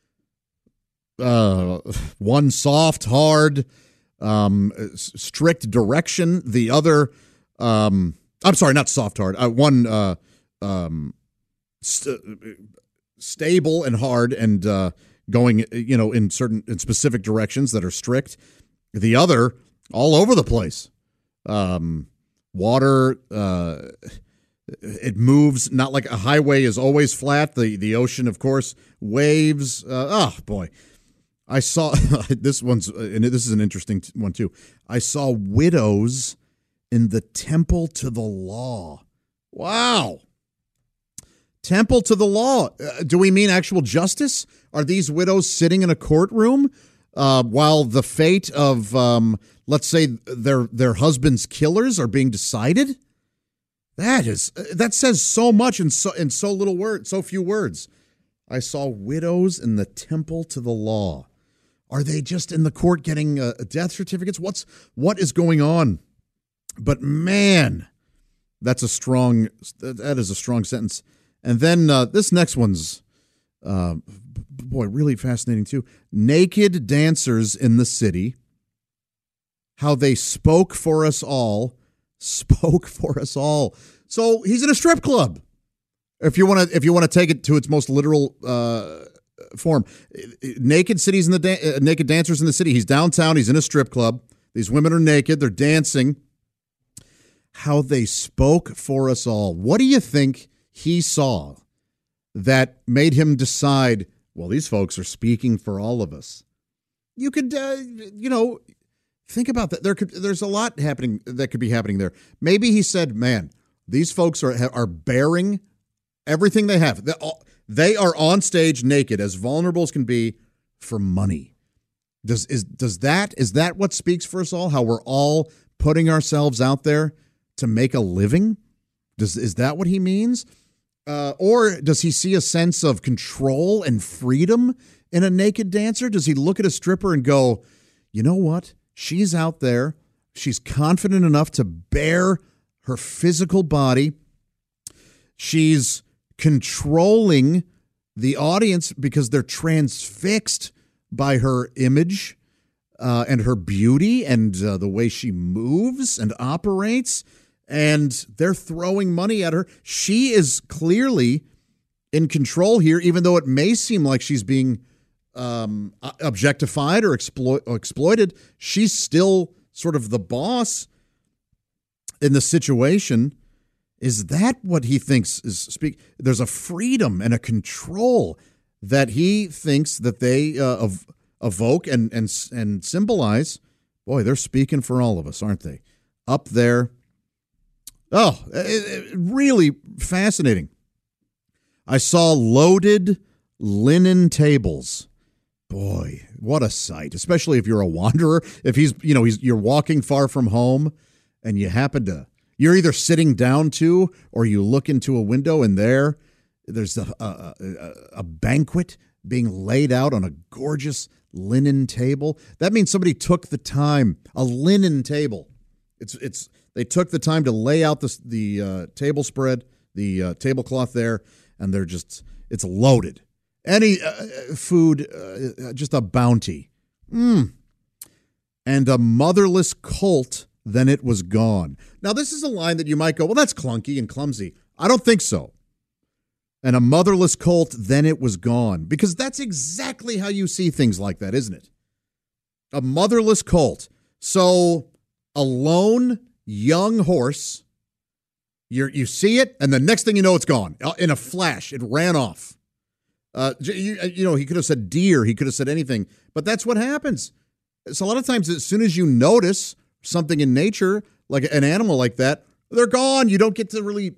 One soft, hard, strict direction. The other, I'm sorry, not soft, hard. One stable and hard and going, in specific directions that are strict. The other, all over the place. Water, it moves, not like a highway is always flat. The ocean, of course, waves. Oh, boy. I saw, this is an interesting one, too. I saw widows in the temple to the law. Wow. Temple to the law. Do we mean actual justice? Are these widows sitting in a courtroom while the fate of, let's say, their husband's killers are being decided? That says so much in so little words, so few words. I saw widows in the temple to the law. Are they just in the court getting death certificates? What is going on? But man, that is a strong sentence. And then this next one's, really fascinating too. Naked dancers in the city, how they spoke for us all. So he's in a strip club. If you want to take it to its most literal form, naked dancers in the city. He's downtown. He's in a strip club. These women are naked. They're dancing. How they spoke for us all. What do you think he saw that made him decide, well, these folks are speaking for all of us? You could, think about that. There's a lot happening that could be happening there. Maybe he said, man, these folks are bearing everything they have. They are on stage naked, as vulnerable as can be, for money. Is that what speaks for us all? How we're all putting ourselves out there to make a living? Is that what he means? Or does he see a sense of control and freedom in a naked dancer? Does he look at a stripper and go, you know what? She's out there. She's confident enough to bear her physical body. She's controlling the audience because they're transfixed by her image and her beauty and the way she moves and operates. And they're throwing money at her. She is clearly in control here, even though it may seem like she's being objectified or exploited. She's still sort of the boss in the situation. Is that what he thinks is there's a freedom and a control that he thinks that they evoke and symbolize. Boy, they're speaking for all of us, aren't they? Up there. Oh, really fascinating. I saw loaded linen tables. Boy, what a sight, especially if you're a wanderer. If you're walking far from home and you happen to You're either sitting down to, or you look into a window and there's a banquet being laid out on a gorgeous linen table. That means somebody took the time, a linen table. They took the time to lay out the table spread, the tablecloth there, and it's loaded. Any food, just a bounty. And a motherless colt, then it was gone. Now, this is a line that you might go, well, that's clunky and clumsy. I don't think so. And a motherless colt, then it was gone. Because that's exactly how you see things like that, isn't it? A motherless colt. So, a lone, young horse, you see it, and the next thing you know, it's gone. In a flash, it ran off. He could have said deer. He could have said anything. But that's what happens. So a lot of times, as soon as you notice something in nature, like an animal like that, they're gone. You don't get to really,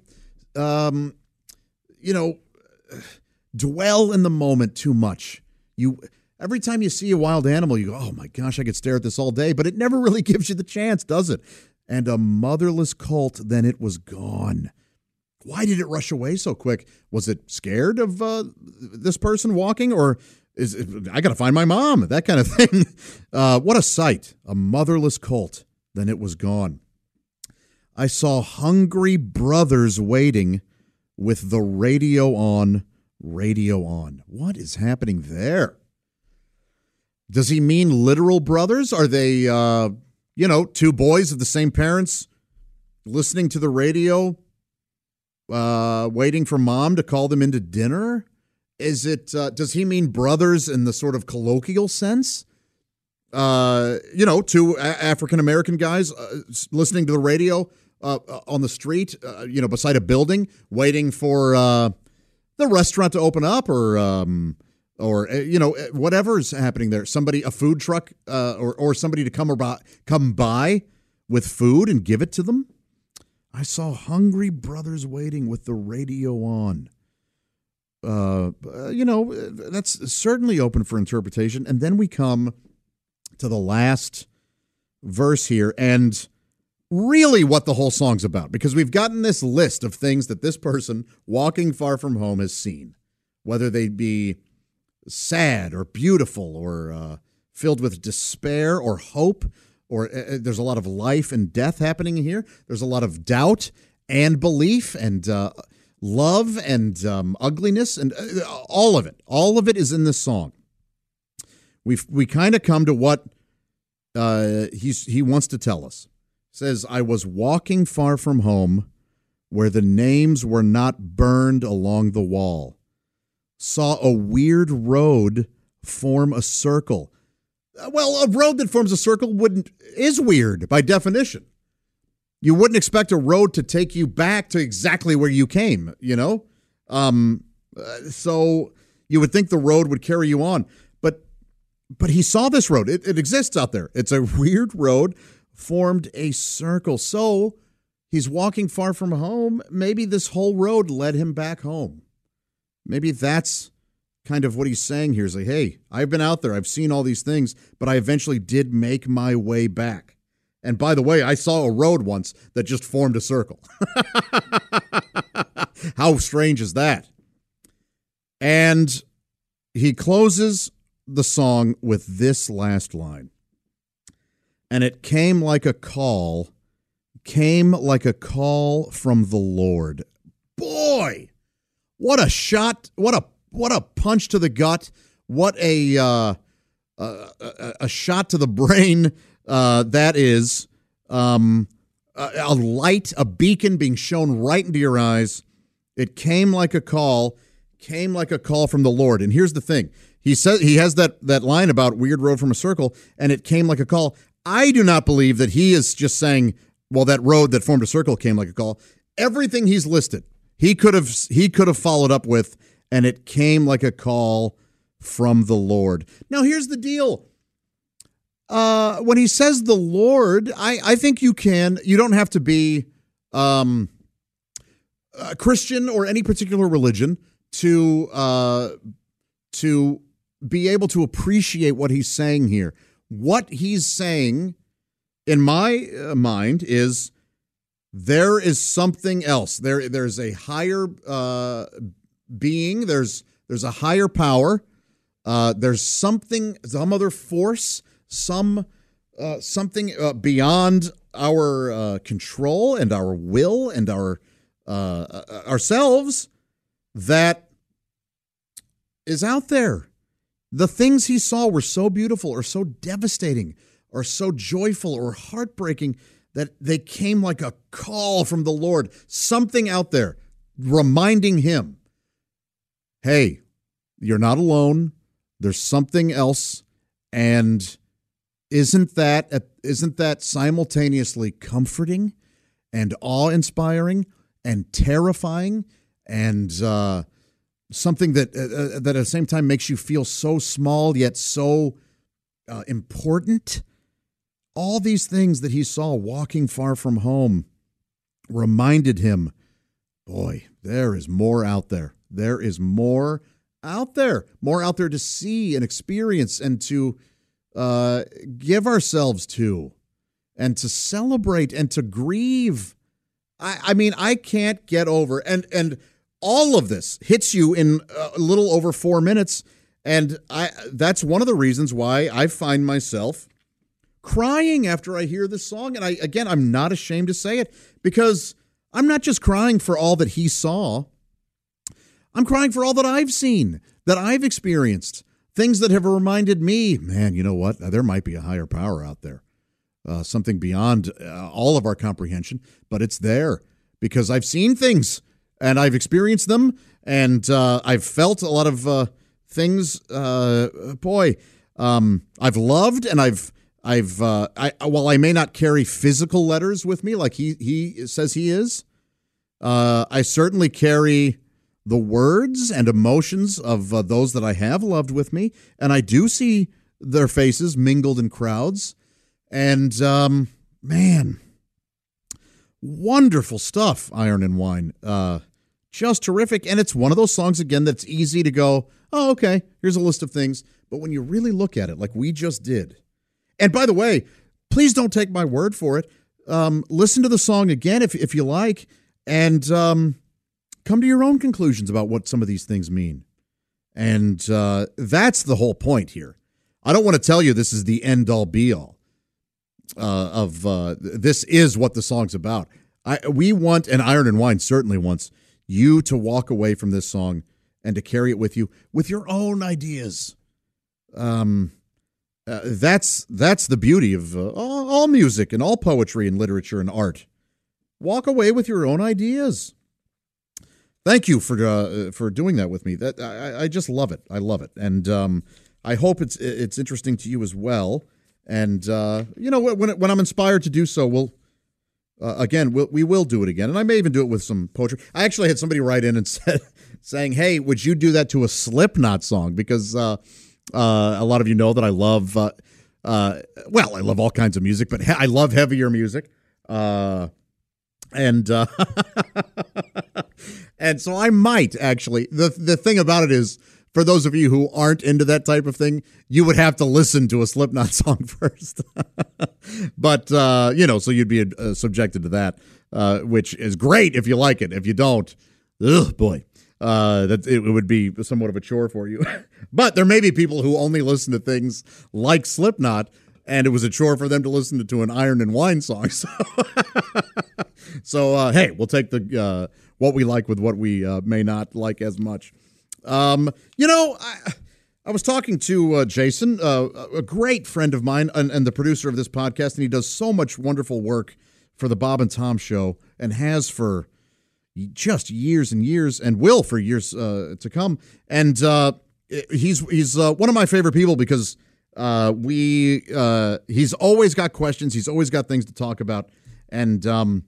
dwell in the moment too much. Every time you see a wild animal, you go, oh my gosh, I could stare at this all day. But it never really gives you the chance, does it? And a motherless colt, then it was gone. Why did it rush away so quick? Was it scared of this person walking, or I got to find my mom, that kind of thing? What a sight. A motherless colt, then it was gone. I saw hungry brothers waiting with the radio on. What is happening there? Does he mean literal brothers? Are they, two boys of the same parents listening to the radio, waiting for mom to call them into dinner? Is it, does he mean brothers in the sort of colloquial sense? Two African-American guys listening to the radio on the street, beside a building, waiting for the restaurant to open up or whatever's happening there. Somebody, a food truck, or somebody to come by with food and give it to them. I saw hungry brothers waiting with the radio on. That's certainly open for interpretation. And then we come to the last verse here, and really what the whole song's about, because we've gotten this list of things that this person walking far from home has seen, whether they be sad or beautiful or filled with despair or hope, or there's a lot of life and death happening here. There's a lot of doubt and belief and love and ugliness and all of it. All of it is in this song. We kind of come to what he wants to tell us. It says, I was walking far from home where the names were not burned along the wall. Saw a weird road form a circle. Well, a road that forms a circle is weird by definition. You wouldn't expect a road to take you back to exactly where you came, So you would think the road would carry you on. But he saw this road. It exists out there. It's a weird road, formed a circle. So he's walking far from home. Maybe this whole road led him back home. Maybe that's kind of what he's saying here. Is like, hey, I've been out there. I've seen all these things, but I eventually did make my way back. And by the way, I saw a road once that just formed a circle. How strange is that? And he closes the song with this last line. And it came like a call from the Lord. Boy, what a shot, what a punch to the gut, what a shot to the brain that is. A light, a beacon being shown right into your eyes. It came like a call from the Lord. And here's the thing. He says he has that line about weird road from a circle, and it came like a call. I do not believe that he is just saying, well, that road that formed a circle came like a call. Everything he's listed, he could have followed up with, and it came like a call from the Lord. Now, here's the deal. When he says the Lord, I think you don't have to be a Christian or any particular religion to be able to appreciate what he's saying here. What he's saying, in my mind, is there is something else. There's a higher being. There's a higher power. There's some other force, something beyond our control and our will and our ourselves that is out there. The things he saw were so beautiful or so devastating or so joyful or heartbreaking that they came like a call from the Lord. Something out there reminding him, hey, you're not alone. There's something else. And isn't that simultaneously comforting and awe-inspiring and terrifying and something that at the same time makes you feel so small yet so important? All these things that he saw walking far from home reminded him, boy, there is more out there. There is more out there to see and experience and to give ourselves to and to celebrate and to grieve. I mean, I can't get over. And all of this hits you in a little over 4 minutes. And that's one of the reasons why I find myself crying after I hear this song. And I'm not ashamed to say it, because I'm not just crying for all that he saw. I'm crying for all that I've seen, that I've experienced, things that have reminded me, man, you know what? There might be a higher power out there, something beyond all of our comprehension, but it's there because I've seen things and I've experienced them, and I've felt a lot of things. I've loved, and while I may not carry physical letters with me like he says he is, I certainly carry the words and emotions of those that I have loved with me, and I do see their faces mingled in crowds. And man, wonderful stuff, Iron and Wine. Just terrific. And it's one of those songs, again, that's easy to go, oh, okay, here's a list of things. But when you really look at it, like we just did, and by the way, please don't take my word for it. Listen to the song again if you like, and come to your own conclusions about what some of these things mean. And that's the whole point here. I don't want to tell you this is the end-all, be-all of this is what the song's about. We want, and Iron and Wine certainly wants, you to walk away from this song and to carry it with you with your own ideas. That's the beauty of all music and all poetry and literature and art. Walk away with your own ideas. Thank you for doing that with me. That I just love it. I love it, and I hope it's interesting to you as well. And when I'm inspired to do so, we will do it again, and I may even do it with some poetry. I actually had somebody write in and saying, "Hey, would you do that to a Slipknot song?" Because a lot of you know that I love I love all kinds of music, but I love heavier music. And so I might actually. The thing about it is, for those of you who aren't into that type of thing, you would have to listen to a Slipknot song first. But so you'd be subjected to that, which is great if you like it. If you don't, boy, it would be somewhat of a chore for you. But there may be people who only listen to things like Slipknot, and it was a chore for them to listen to an Iron and Wine song. So hey, we'll take the what we like with what we may not like as much. I was talking to Jason, a great friend of mine and the producer of this podcast, and he does so much wonderful work for the Bob and Tom Show, and has for just years and years, and will for years to come. And he's one of my favorite people because he's always got questions, he's always got things to talk about, and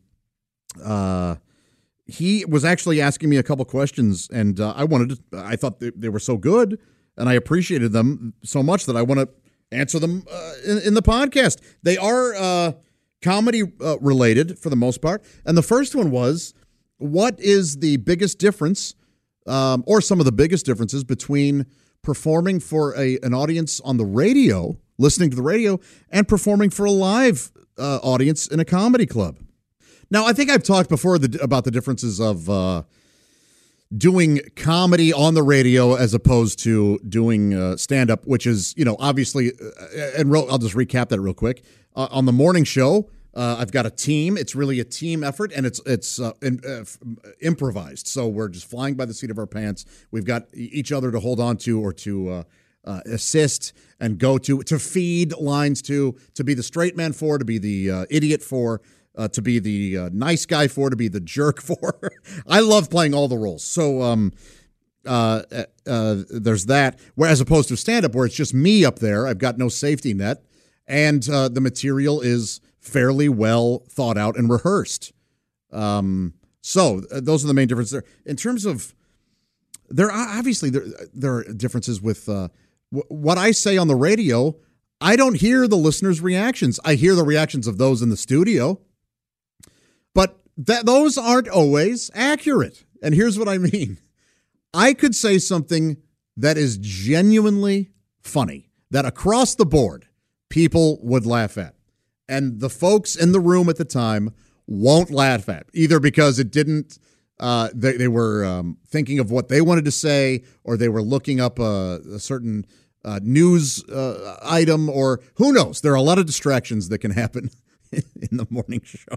he was actually asking me a couple questions, and I thought they were so good, and I appreciated them so much that I want to answer them in the podcast. They are comedy related for the most part, and the first one was, what is the biggest difference, or some of the biggest differences between performing for an audience on the radio, listening to the radio, and performing for a live audience in a comedy club? Now, I think I've talked before about the differences of doing comedy on the radio as opposed to doing stand-up, which is, obviously, I'll just recap that real quick. On the morning show, I've got a team. It's really a team effort, and it's improvised. So we're just flying by the seat of our pants. We've got each other to hold on to or to assist and go to feed lines to be the straight man for, to be the idiot for, to be the nice guy for, to be the jerk for. I love playing all the roles. So there's that. Whereas opposed to stand-up, where it's just me up there, I've got no safety net, and the material is fairly well thought out and rehearsed. So those are the main differences there. In terms of, there are differences with what I say on the radio. I don't hear the listeners' reactions. I hear the reactions of those in the studio. But those aren't always accurate. And here's what I mean. I could say something that is genuinely funny, that across the board, people would laugh at. And the folks in the room at the time won't laugh at, either because it didn't, they were thinking of what they wanted to say, or they were looking up a certain news item, or who knows. There are a lot of distractions that can happen in the morning show.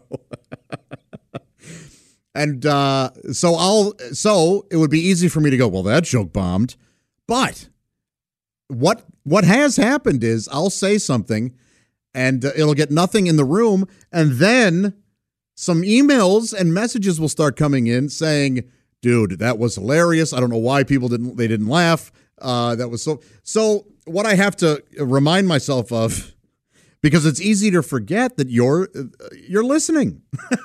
And so it would be easy for me to go, well, that joke bombed. But what has happened is I'll say something and it'll get nothing in the room, and then some emails and messages will start coming in saying, dude, that was hilarious. I don't know why people didn't laugh. That was so what I have to remind myself of, because it's easy to forget that you're listening.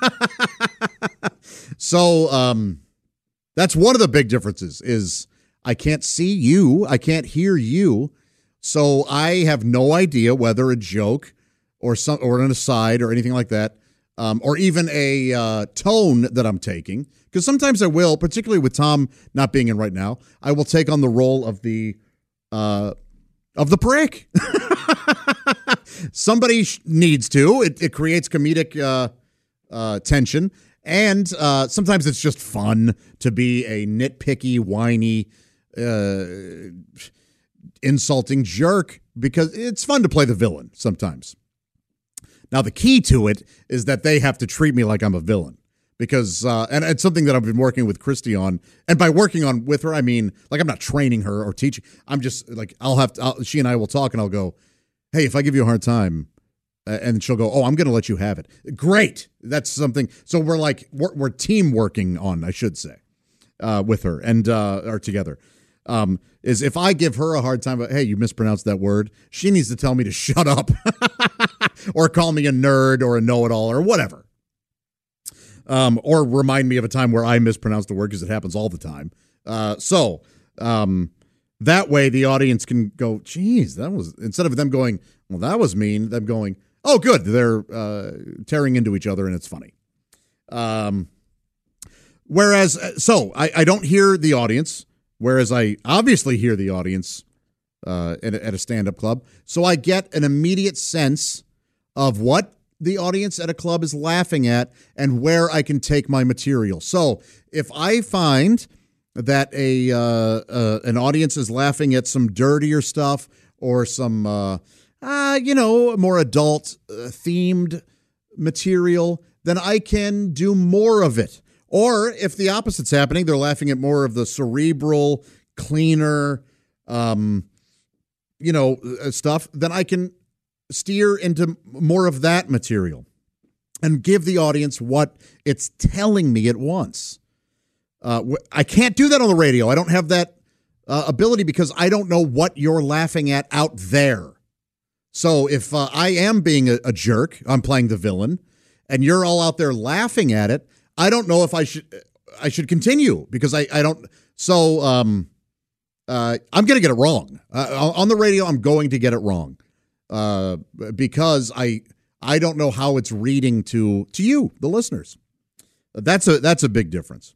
So that's one of the big differences is I can't see you. I can't hear you. So I have no idea whether a joke or an aside or anything like that, or even a tone that I'm taking, because sometimes I will, particularly with Tom not being in right now, I will take on the role of the prick. Somebody needs to. It creates comedic tension, and sometimes it's just fun to be a nitpicky, whiny, insulting jerk, because it's fun to play the villain sometimes. Now, the key to it is that they have to treat me like I'm a villain, because, and it's something that I've been working with Christy on. And by working on with her, I mean, like, I'm not training her or teaching. I'm just like, she and I will talk, and I'll go, hey, if I give you a hard time, and she'll go, oh, I'm going to let you have it. Great. That's something. So we're team working on, I should say, with her and are together. Is if I give her a hard time, hey, you mispronounced that word, she needs to tell me to shut up or call me a nerd or a know-it-all or whatever. Or remind me of a time where I mispronounced a word, because it happens all the time. So that way the audience can go, geez, that was, instead of them going, well, that was mean, them going, oh, good, they're tearing into each other and it's funny. Whereas, so I don't hear the audience, whereas I obviously hear the audience at a stand-up club. So I get an immediate sense of what the audience at a club is laughing at and where I can take my material. So if I find that an audience is laughing at some dirtier stuff or some, more adult themed material, then I can do more of it. Or if the opposite's happening, they're laughing at more of the cerebral, cleaner, stuff, then I can steer into more of that material and give the audience what it's telling me it wants. I can't do that on the radio. I don't have that ability, because I don't know what you're laughing at out there. So if I am being a jerk, I'm playing the villain, and you're all out there laughing at it, I don't know if I should continue, because I don't. So I'm going to get it wrong. On the radio, I'm going to get it wrong because I don't know how it's reading to you, the listeners. That's a big difference.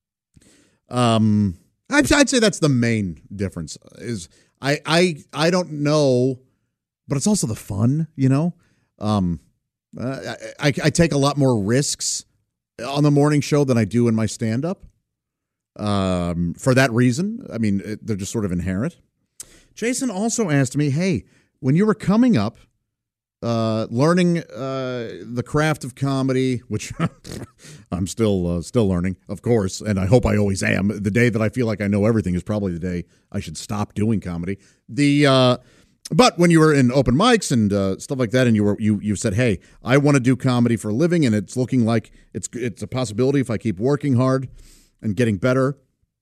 I'd say that's the main difference. Is I don't know, but it's also the fun. I take a lot more risks on the morning show than I do in my stand-up. For that reason, I mean, they're just sort of inherent. Jason also asked me, hey, when you were coming up, learning the craft of comedy, which I'm still learning, of course, and I hope I always am. The day that I feel like I know everything is probably the day I should stop doing comedy. But when you were in open mics and stuff like that, and you said, hey, I want to do comedy for a living, and it's looking like it's a possibility if I keep working hard and getting better.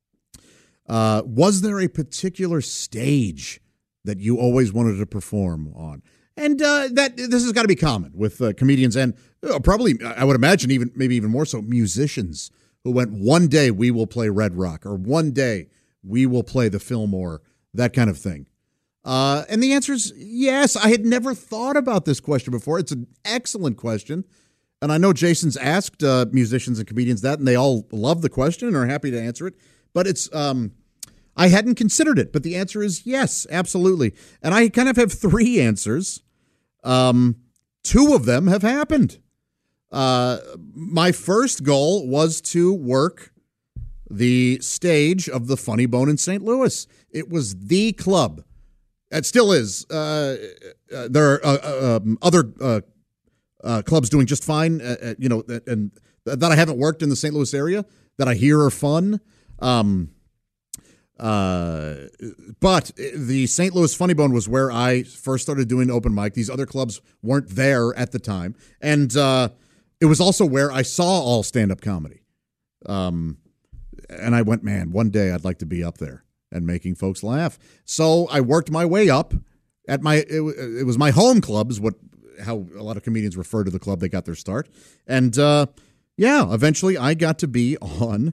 Was there a particular stage that you always wanted to perform on? And that this has got to be common with comedians and probably, I would imagine, maybe even more so, musicians who went, one day we will play Red Rock, or one day we will play the Fillmore, that kind of thing. And the answer is yes. I had never thought about this question before. It's an excellent question. And I know Jason's asked musicians and comedians that, and they all love the question and are happy to answer it. But it's I hadn't considered it, but the answer is yes, absolutely. And I kind of have three answers. Two of them have happened. My first goal was to work the stage of the Funny Bone in St. Louis. It was the club. It still is. There are other clubs doing just fine, and that I haven't worked in the St. Louis area that I hear are fun. But the St. Louis Funny Bone was where I first started doing open mic. These other clubs weren't there at the time. And it was also where I saw all stand-up comedy. And I went, man, one day I'd like to be up there and making folks laugh. So I worked my way up at it was my home club is how a lot of comedians refer to the club they got their start. And eventually I got to be on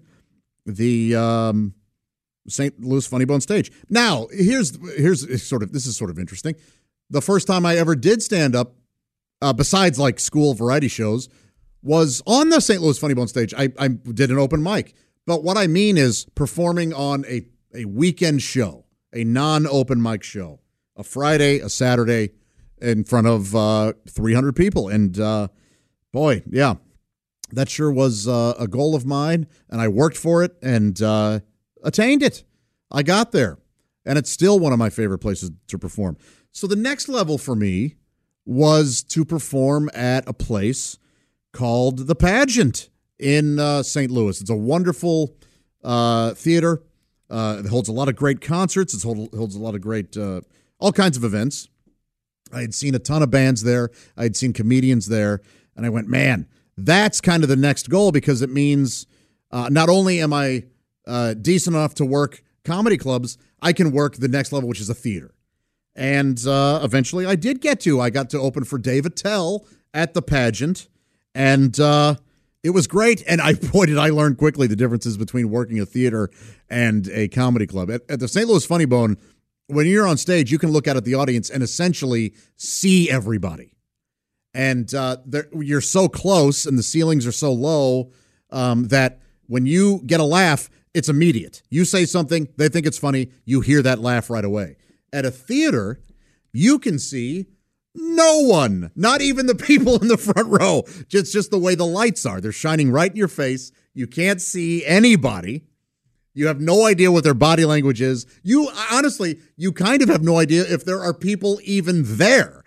the St. Louis Funny Bone stage. Now, here's this is sort of interesting. The first time I ever did stand up, besides like school variety shows, was on the St. Louis Funny Bone stage. I did an open mic. But what I mean is performing on a weekend show, a non-open mic show, a Friday, a Saturday, in front of 300 people. And boy, yeah, that sure was a goal of mine, and I worked for it and attained it. I got there, and it's still one of my favorite places to perform. So the next level for me was to perform at a place called The Pageant in St. Louis. It's a wonderful theater. It holds a lot of great concerts. It holds a lot of great, all kinds of events. I had seen a ton of bands there. I had seen comedians there. And I went, man, that's kind of the next goal, because it means not only am I decent enough to work comedy clubs, I can work the next level, which is a theater. And eventually I got to open for Dave Attell at The Pageant. And it was great. And I learned quickly the differences between working a theater and a comedy club. At the St. Louis Funny Bone, when you're on stage, you can look out at the audience and essentially see everybody. And you're so close and the ceilings are so low that when you get a laugh, it's immediate. You say something, they think it's funny, you hear that laugh right away. At a theater, you can see no one, not even the people in the front row. Just the way the lights are. They're shining right in your face. You can't see anybody. You have no idea what their body language is. You kind of have no idea if there are people even there.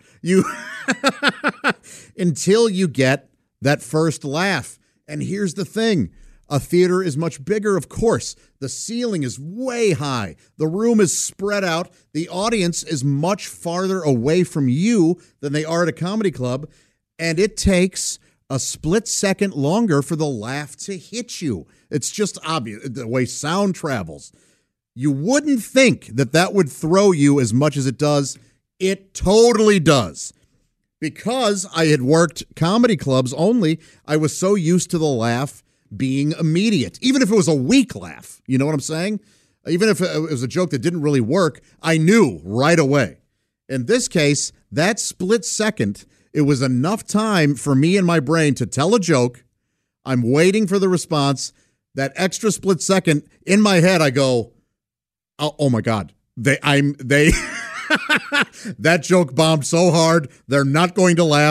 Until you get that first laugh. And here's the thing. A theater is much bigger, of course. The ceiling is way high. The room is spread out. The audience is much farther away from you than they are at a comedy club. And it takes a split second longer for the laugh to hit you. It's just obvious the way sound travels. You wouldn't think that would throw you as much as it does. It totally does. Because I had worked comedy clubs only, I was so used to the laugh being immediate, even if it was a weak laugh. You know what I'm saying? Even if it was a joke that didn't really work, I knew right away. In this case, that split second, it was enough time for me and my brain to tell a joke. I'm waiting for the response. That extra split second, in my head, I go, oh my God, that joke bombed so hard, they're not going to laugh.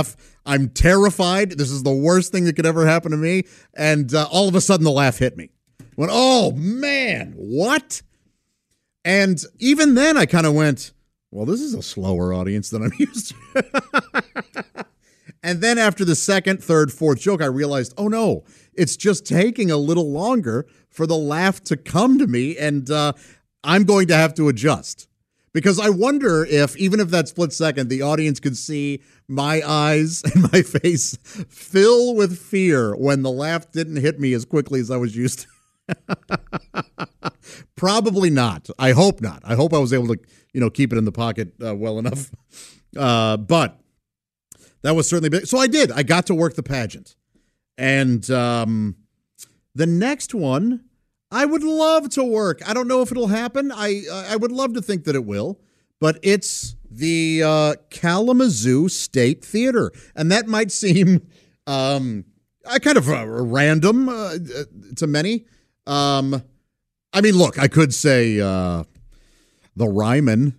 I'm terrified. This is the worst thing that could ever happen to me. And all of a sudden, the laugh hit me. Went, oh, man, what? And even then, I kind of went, well, this is a slower audience than I'm used to. And then after the second, third, fourth joke, I realized, oh, no, it's just taking a little longer for the laugh to come to me, and I'm going to have to adjust. Because I wonder if, even if that split second, the audience could see my eyes and my face fill with fear when the laugh didn't hit me as quickly as I was used to. Probably not. I hope not. I hope I was able to, keep it in the pocket well enough. But that was certainly big. So I did. I got to work the pageant. And the next one, I would love to work. I don't know if it'll happen. I would love to think that it will. But it's the Kalamazoo State Theater. And that might seem kind of random to many. I mean, look, I could say the Ryman.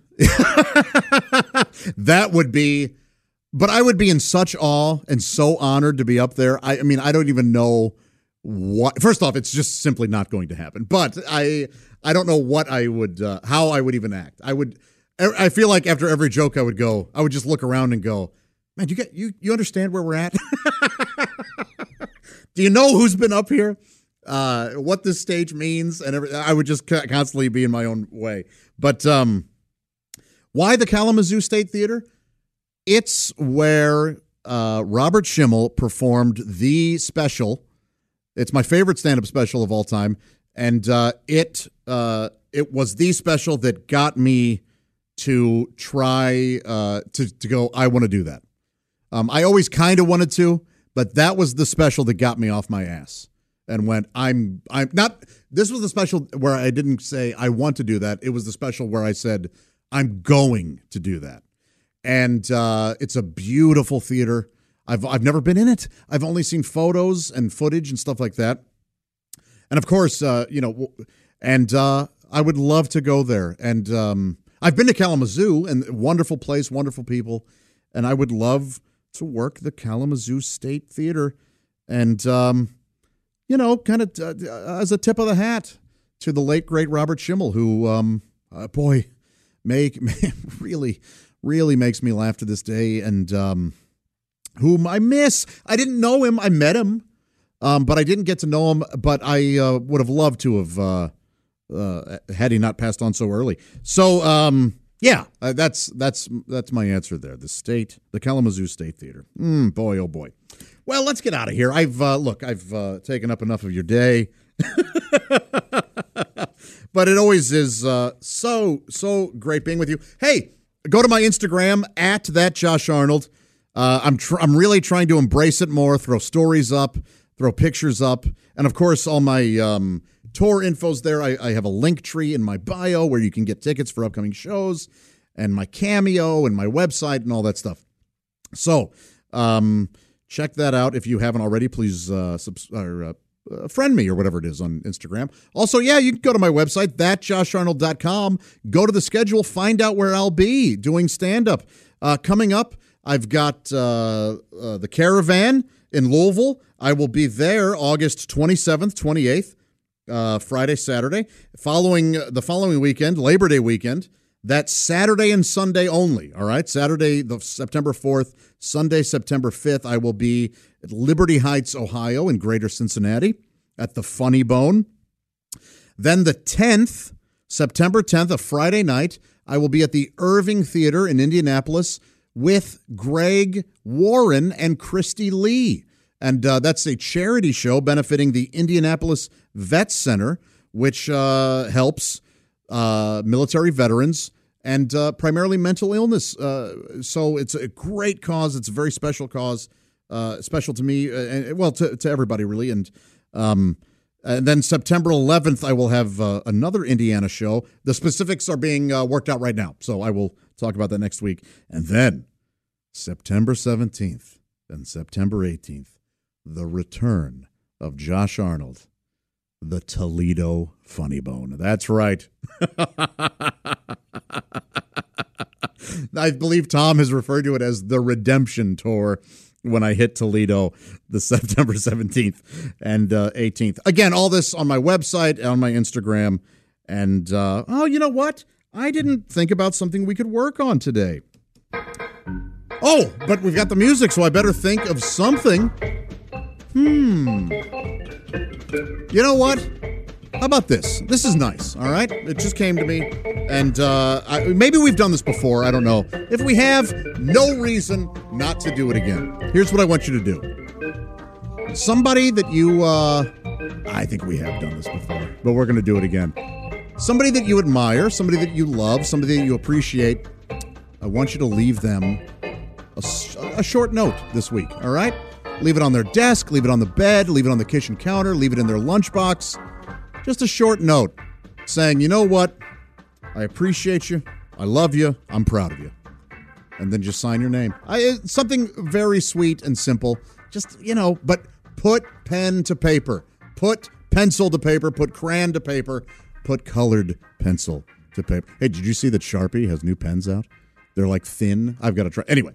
That would be, but I would be in such awe and so honored to be up there. I mean, I don't even know what. First off, it's just simply not going to happen. But I don't know what I would, how I would even act. I feel like after every joke I would just look around and go, man, you understand where we're at? Do you know who's been up here? What this stage means, and I would just constantly be in my own way. But why the Kalamazoo State Theater? It's where Robert Schimmel performed the special. It's my favorite stand-up special of all time, and it was the special that got me to try to go, I want to do that. I always kind of wanted to, but that was the special that got me off my ass. And went, I'm not, this was the special where I didn't say I want to do that. It was the special where I said, I'm going to do that. And it's a beautiful theater. I've never been in it. I've only seen photos and footage and stuff like that. And of course, I would love to go there. And I've been to Kalamazoo, and wonderful place, wonderful people. And I would love to work the Kalamazoo State Theater. And, kind of as a tip of the hat to the late, great Robert Schimmel, who, really, really makes me laugh to this day, and whom I miss. I didn't know him. I met him, but I didn't get to know him, but I would have loved to have had he not passed on so early. So, that's my answer there. The Kalamazoo State Theater. Boy, oh boy. Well, let's get out of here. I've taken up enough of your day, but it always is so great being with you. Hey, go to my Instagram at @ThatJoshArnold. I'm really trying to embrace it more. Throw stories up, throw pictures up, and of course, all my tour info's there. I have a link tree in my bio where you can get tickets for upcoming shows, and my Cameo and my website and all that stuff. So. Check that out if you haven't already. Please friend me or whatever it is on Instagram. Also, you can go to my website, thatjosharnold.com. Go to the schedule, find out where I'll be doing stand-up. Coming up, I've got the Caravan in Louisville. I will be there August 27th, 28th, Friday, Saturday. The following weekend, Labor Day weekend, that's Saturday and Sunday only, all right? Saturday, September 4th, Sunday, September 5th, I will be at Liberty Heights, Ohio, in Greater Cincinnati at the Funny Bone. Then the 10th, September 10th, a Friday night, I will be at the Irving Theater in Indianapolis with Greg Warren and Christy Lee. And that's a charity show benefiting the Indianapolis Vet Center, which helps military veterans and primarily mental illness. So it's a great cause. It's a very special cause, special to me, to everybody, really. And then September 11th, I will have another Indiana show. The specifics are being worked out right now, so I will talk about that next week. And then September 17th and September 18th, the return of Josh Arnold, the Toledo Funny Bone. That's right. I believe Tom has referred to it as the Redemption Tour. when I hit Toledo the September 17th and 18th. Again, all this on my website, on my Instagram. And, you know what? I didn't think about something we could work on today. Oh, but we've got the music, so I better think of something. You know what? How about this? This is nice, all right? It just came to me, and maybe we've done this before. I don't know. If we have, no reason not to do it again. Here's what I want you to do. Somebody that you, I think we have done this before, but we're going to do it again. Somebody that you admire, somebody that you love, somebody that you appreciate, I want you to leave them a short note this week, all right? Leave it on their desk, leave it on the bed, leave it on the kitchen counter, leave it in their lunchbox. Just a short note saying, you know what? I appreciate you. I love you. I'm proud of you. And then just sign your name. Something very sweet and simple. Just, but put pen to paper. Put pencil to paper. Put crayon to paper. Put colored pencil to paper. Hey, did you see that Sharpie has new pens out? They're like thin. I've got to try. Anyway,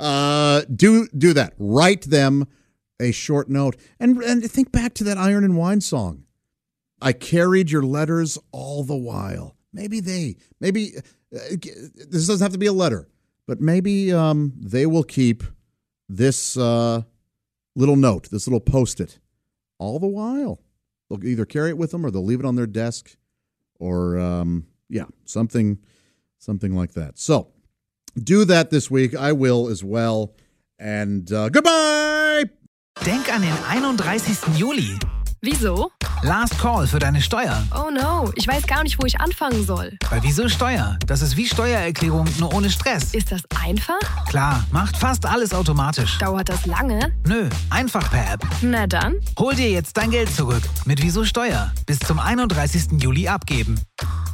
do that. Write them a short note. And think back to that Iron and Wine song. I carried your letters all the while. Maybe this doesn't have to be a letter, but maybe they will keep this little note, this little Post-it all the while. They'll either carry it with them or they'll leave it on their desk or, something like that. So do that this week. I will as well. And goodbye! Denk an den 31. Juli. Wieso? Last Call für deine Steuer. Oh no, ich weiß gar nicht, wo ich anfangen soll. Bei Wieso Steuer? Das ist wie Steuererklärung, nur ohne Stress. Ist das einfach? Klar, macht fast alles automatisch. Dauert das lange? Nö, einfach per App. Na dann. Hol dir jetzt dein Geld zurück mit Wieso Steuer. Bis zum 31. Juli abgeben.